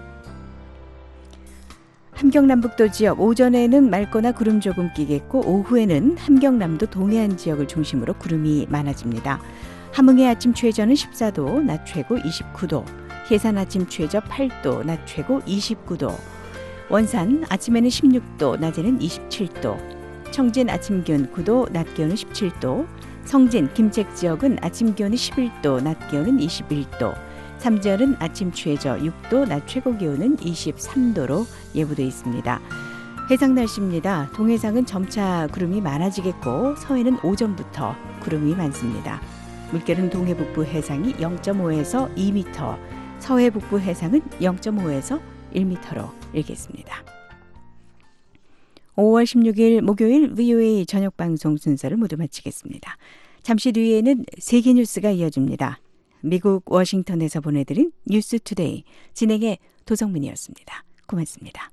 함경남북도 지역 오전에는 맑거나 구름 조금 끼겠고 오후에는 함경남도 동해안 지역을 중심으로 구름이 많아집니다. 함흥의 아침 최저는 십사 도, 낮 최고 이십구 도, 해산 아침 최저 팔 도, 낮 최고 이십구 도, 원산 아침에는 십육 도, 낮에는 이십칠 도, 청진 아침 기온 구 도, 낮 기온은 십칠 도, 성진, 김책 지역은 아침 기온이 십일 도, 낮 기온은 이십일 도, 삼지연은 아침 최저 육 도, 낮 최고 기온은 이십삼 도로 예보돼 있습니다. 해상 날씨입니다. 동해상은 점차 구름이 많아지겠고 서해는 오전부터 구름이 많습니다. 물결은 동해 북부 해상이 영 점 오에서 이 미터, 서해 북부 해상은 영 점 오에서 일 미터로 일겠습니다. 오월 십육일 목요일 브이오에이 저녁 방송 순서를 모두 마치겠습니다. 잠시 뒤에는 세계 뉴스가 이어집니다. 미국 워싱턴에서 보내드린 뉴스 투데이 진행의 도성민이었습니다. 고맙습니다.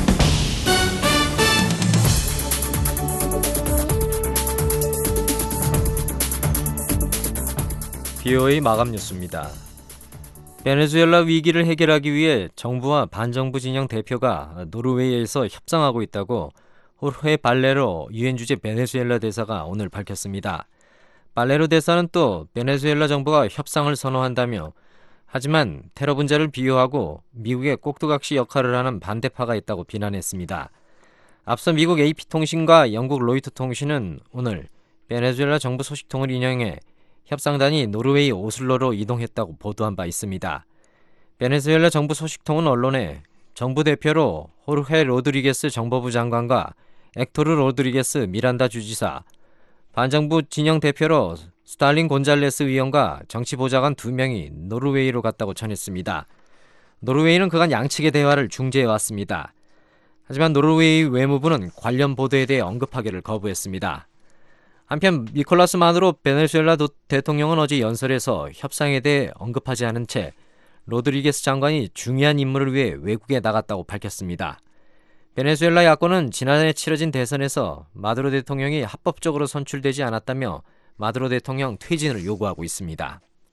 비오에이 마감 뉴스입니다. 베네수엘라 위기를 해결하기 위해 정부와 반정부 진영 대표가 노르웨이에서 협상하고 있다고 호르헤 발레로 유엔 주재 베네수엘라 대사가 오늘 밝혔습니다. 발레로 대사는 또 베네수엘라 정부가 협상을 선호한다며 하지만 테러 분자를 비호하고 미국의 꼭두각시 역할을 하는 반대파가 있다고 비난했습니다. 앞서 미국 에이피통신과 영국 로이터통신은 오늘 베네수엘라 정부 소식통을 인용해 협상단이 노르웨이 오슬로로 이동했다고 보도한 바 있습니다. 베네수엘라 정부 소식통은 언론에 정부 대표로 호르헤 로드리게스 정보부 장관과 엑토르 로드리게스 미란다 주지사, 반정부 진영 대표로 스탈린 곤잘레스 의원과 정치보좌관 두 명이 노르웨이로 갔다고 전했습니다. 노르웨이는 그간 양측의 대화를 중재해왔습니다. 하지만 노르웨이 외무부는 관련 보도에 대해 언급하기를 거부했습니다. 한편 니콜라스 마두로 베네수엘라 대통령은 어제 연설에서 협상에 대해 언급하지 않은 채 로드리게스 장관이 중요한 임무를 위해 외국에 나갔다고 밝혔습니다. 베네수엘라 야권은 지난해 치러진 대선에서 마두로 대통령이 합법적으로 선출되지 않았다며 마두로 대통령 퇴진을 요구하고 있습니다.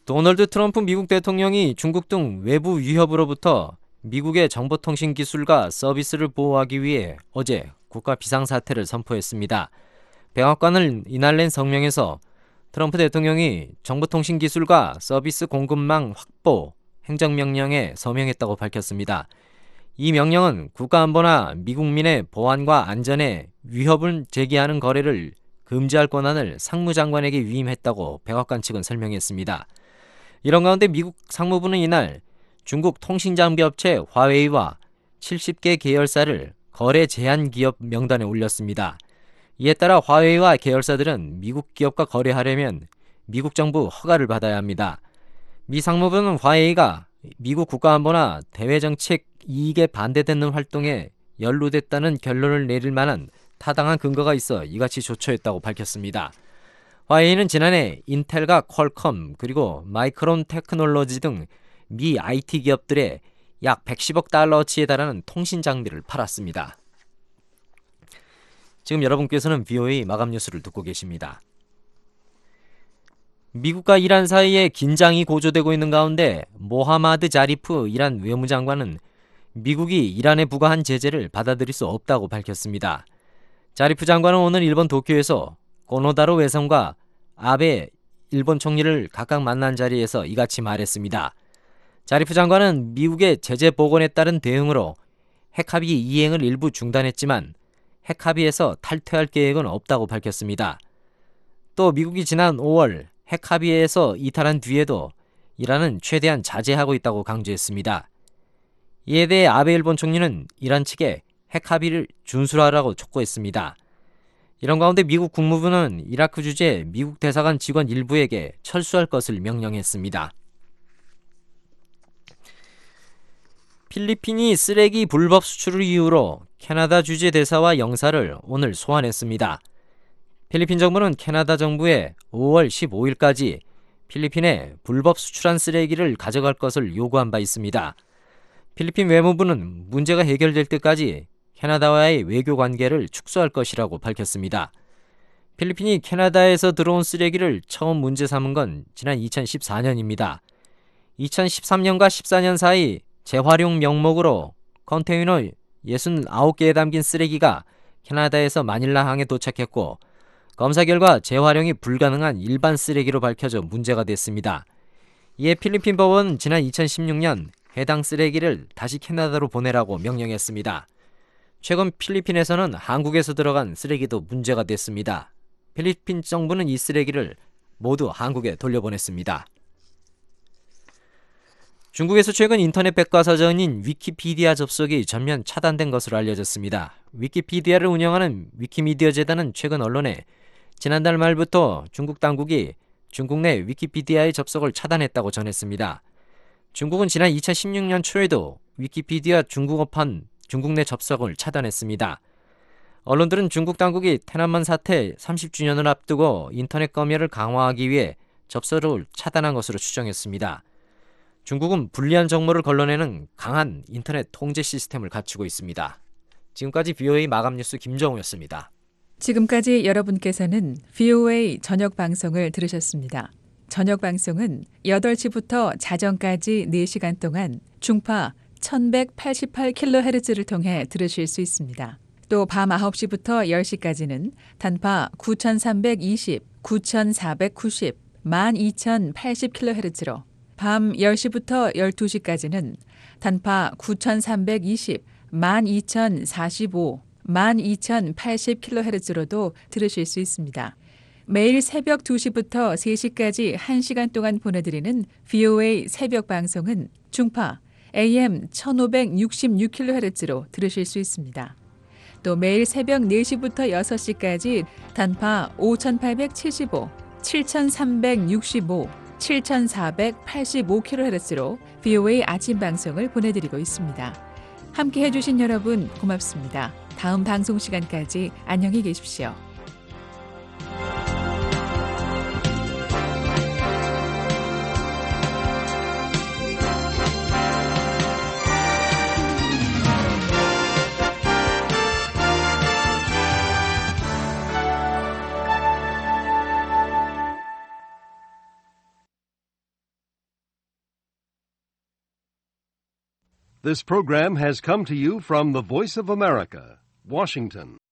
도널드 트럼프 미국 대통령이 중국 등 외부 위협으로부터 미국의 정보통신 기술과 서비스를 보호하기 위해 어제 국가 비상사태를 선포했습니다. 백악관을 이날 낸 성명에서 트럼프 대통령이 정보통신 기술과 서비스 공급망 확보 행정명령에 서명했다고 밝혔습니다. 이 명령은 국가안보나 미국민의 보안과 안전에 위협을 제기하는 거래를 금지할 권한을 상무장관에게 위임했다고 백악관 측은 설명했습니다. 이런 가운데 미국 상무부는 이날 중국 통신장비 업체 화웨이와 칠십 개 계열사를 거래 제한 기업 명단에 올렸습니다. 이에 따라 화웨이와 계열사들은 미국 기업과 거래하려면 미국 정부 허가를 받아야 합니다. 미 상무부는 화웨이가 미국 국가안보나 대외정책 이익에 반대되는 활동에 연루됐다는 결론을 내릴 만한 타당한 근거가 있어 이같이 조처했다고 밝혔습니다. 화웨이는 지난해 인텔과 퀄컴 그리고 마이크론 테크놀로지 등 미 아이티 기업들에 약 백십억 달러어치에 달하는 통신 장비를 팔았습니다. 지금 여러분께서는 브이오에이 마감 뉴스를 듣고 계십니다. 미국과 이란 사이에 긴장이 고조되고 있는 가운데 모하마드 자리프 이란 외무장관은 미국이 이란에 부과한 제재를 받아들일 수 없다고 밝혔습니다. 자리프 장관은 오늘 일본 도쿄에서 고노다로 외상과 아베 일본 총리를 각각 만난 자리에서 이같이 말했습니다. 자리프 장관은 미국의 제재 복원에 따른 대응으로 핵합의 이행을 일부 중단했지만 핵합의에서 탈퇴할 계획은 없다고 밝혔습니다. 또 미국이 지난 오월 핵합의에서 이탈한 뒤에도 이란은 최대한 자제하고 있다고 강조했습니다. 이에 대해 아베 일본 총리는 이란 측에 핵합의를 준수하라고 촉구했습니다. 이런 가운데 미국 국무부는 이라크 주재 미국 대사관 직원 일부에게 철수할 것을 명령했습니다. 필리핀이 쓰레기 불법 수출을 이유로 캐나다 주재 대사와 영사를 오늘 소환했습니다. 필리핀 정부는 캐나다 정부에 오월 십오일까지 필리핀에 불법 수출한 쓰레기를 가져갈 것을 요구한 바 있습니다. 필리핀 외무부는 문제가 해결될 때까지 캐나다와의 외교 관계를 축소할 것이라고 밝혔습니다. 필리핀이 캐나다에서 들어온 쓰레기를 처음 문제 삼은 건 지난 이천십사년입니다. 이천십삼년과 십사년 사이 재활용 명목으로 컨테이너 육십구 개에 담긴 쓰레기가 캐나다에서 마닐라항에 도착했고 검사 결과 재활용이 불가능한 일반 쓰레기로 밝혀져 문제가 됐습니다. 이에 필리핀 법원은 지난 이천십육년 해당 쓰레기를 다시 캐나다로 보내라고 명령했습니다. 최근 필리핀에서는 한국에서 들어간 쓰레기도 문제가 됐습니다. 필리핀 정부는 이 쓰레기를 모두 한국에 돌려보냈습니다. 중국에서 최근 인터넷 백과사전인 위키피디아 접속이 전면 차단된 것으로 알려졌습니다. 위키피디아를 운영하는 위키미디어 재단은 최근 언론에 지난달 말부터 중국 당국이 중국 내 위키피디아의 접속을 차단했다고 전했습니다. 중국은 지난 이천십육년 초에도 위키피디아 중국어판 중국 내 접속을 차단했습니다. 언론들은 중국 당국이天安만 사태 삼십 주년을 앞두고 인터넷 검열을 강화하기 위해 접속을 차단한 것으로 추정했습니다. 중국은 불리한 정보를 걸러내는 강한 인터넷 통제 시스템을 갖추고 있습니다. 지금까지 브이오에이 마감 뉴스 김정우였습니다. 지금까지 여러분께서는 브이오에이 저녁 방송을 들으셨습니다. 저녁 방송은 여덟 시부터 자정까지 네 시간 동안 중파 천백팔십팔 킬로헤르츠를 통해 들으실 수 있습니다. 또 밤 아홉 시부터 열 시까지는 단파 구천삼백이십, 구천사백구십, 만 이천팔십 킬로헤르츠로 밤 열 시부터 열두 시까지는 단파 구천삼백이십, 만 이천사십오, 만 이천팔십 킬로헤르츠로도 들으실 수 있습니다. 매일 새벽 두 시부터 세 시까지 한 시간 동안 보내드리는 브이오에이 새벽 방송은 중파 에이엠 천오백육십육 킬로헤르츠로 들으실 수 있습니다. 또 매일 새벽 네 시부터 여섯 시까지 단파 오천팔백칠십오, 칠천삼백육십오, 칠천사백팔십오 킬로헤르츠로 브이오에이 아침 방송을 보내드리고 있습니다. 함께 해주신 여러분 고맙습니다. 다음 방송 시간까지 안녕히 계십시오. This program has come to you from the Voice of America, Washington.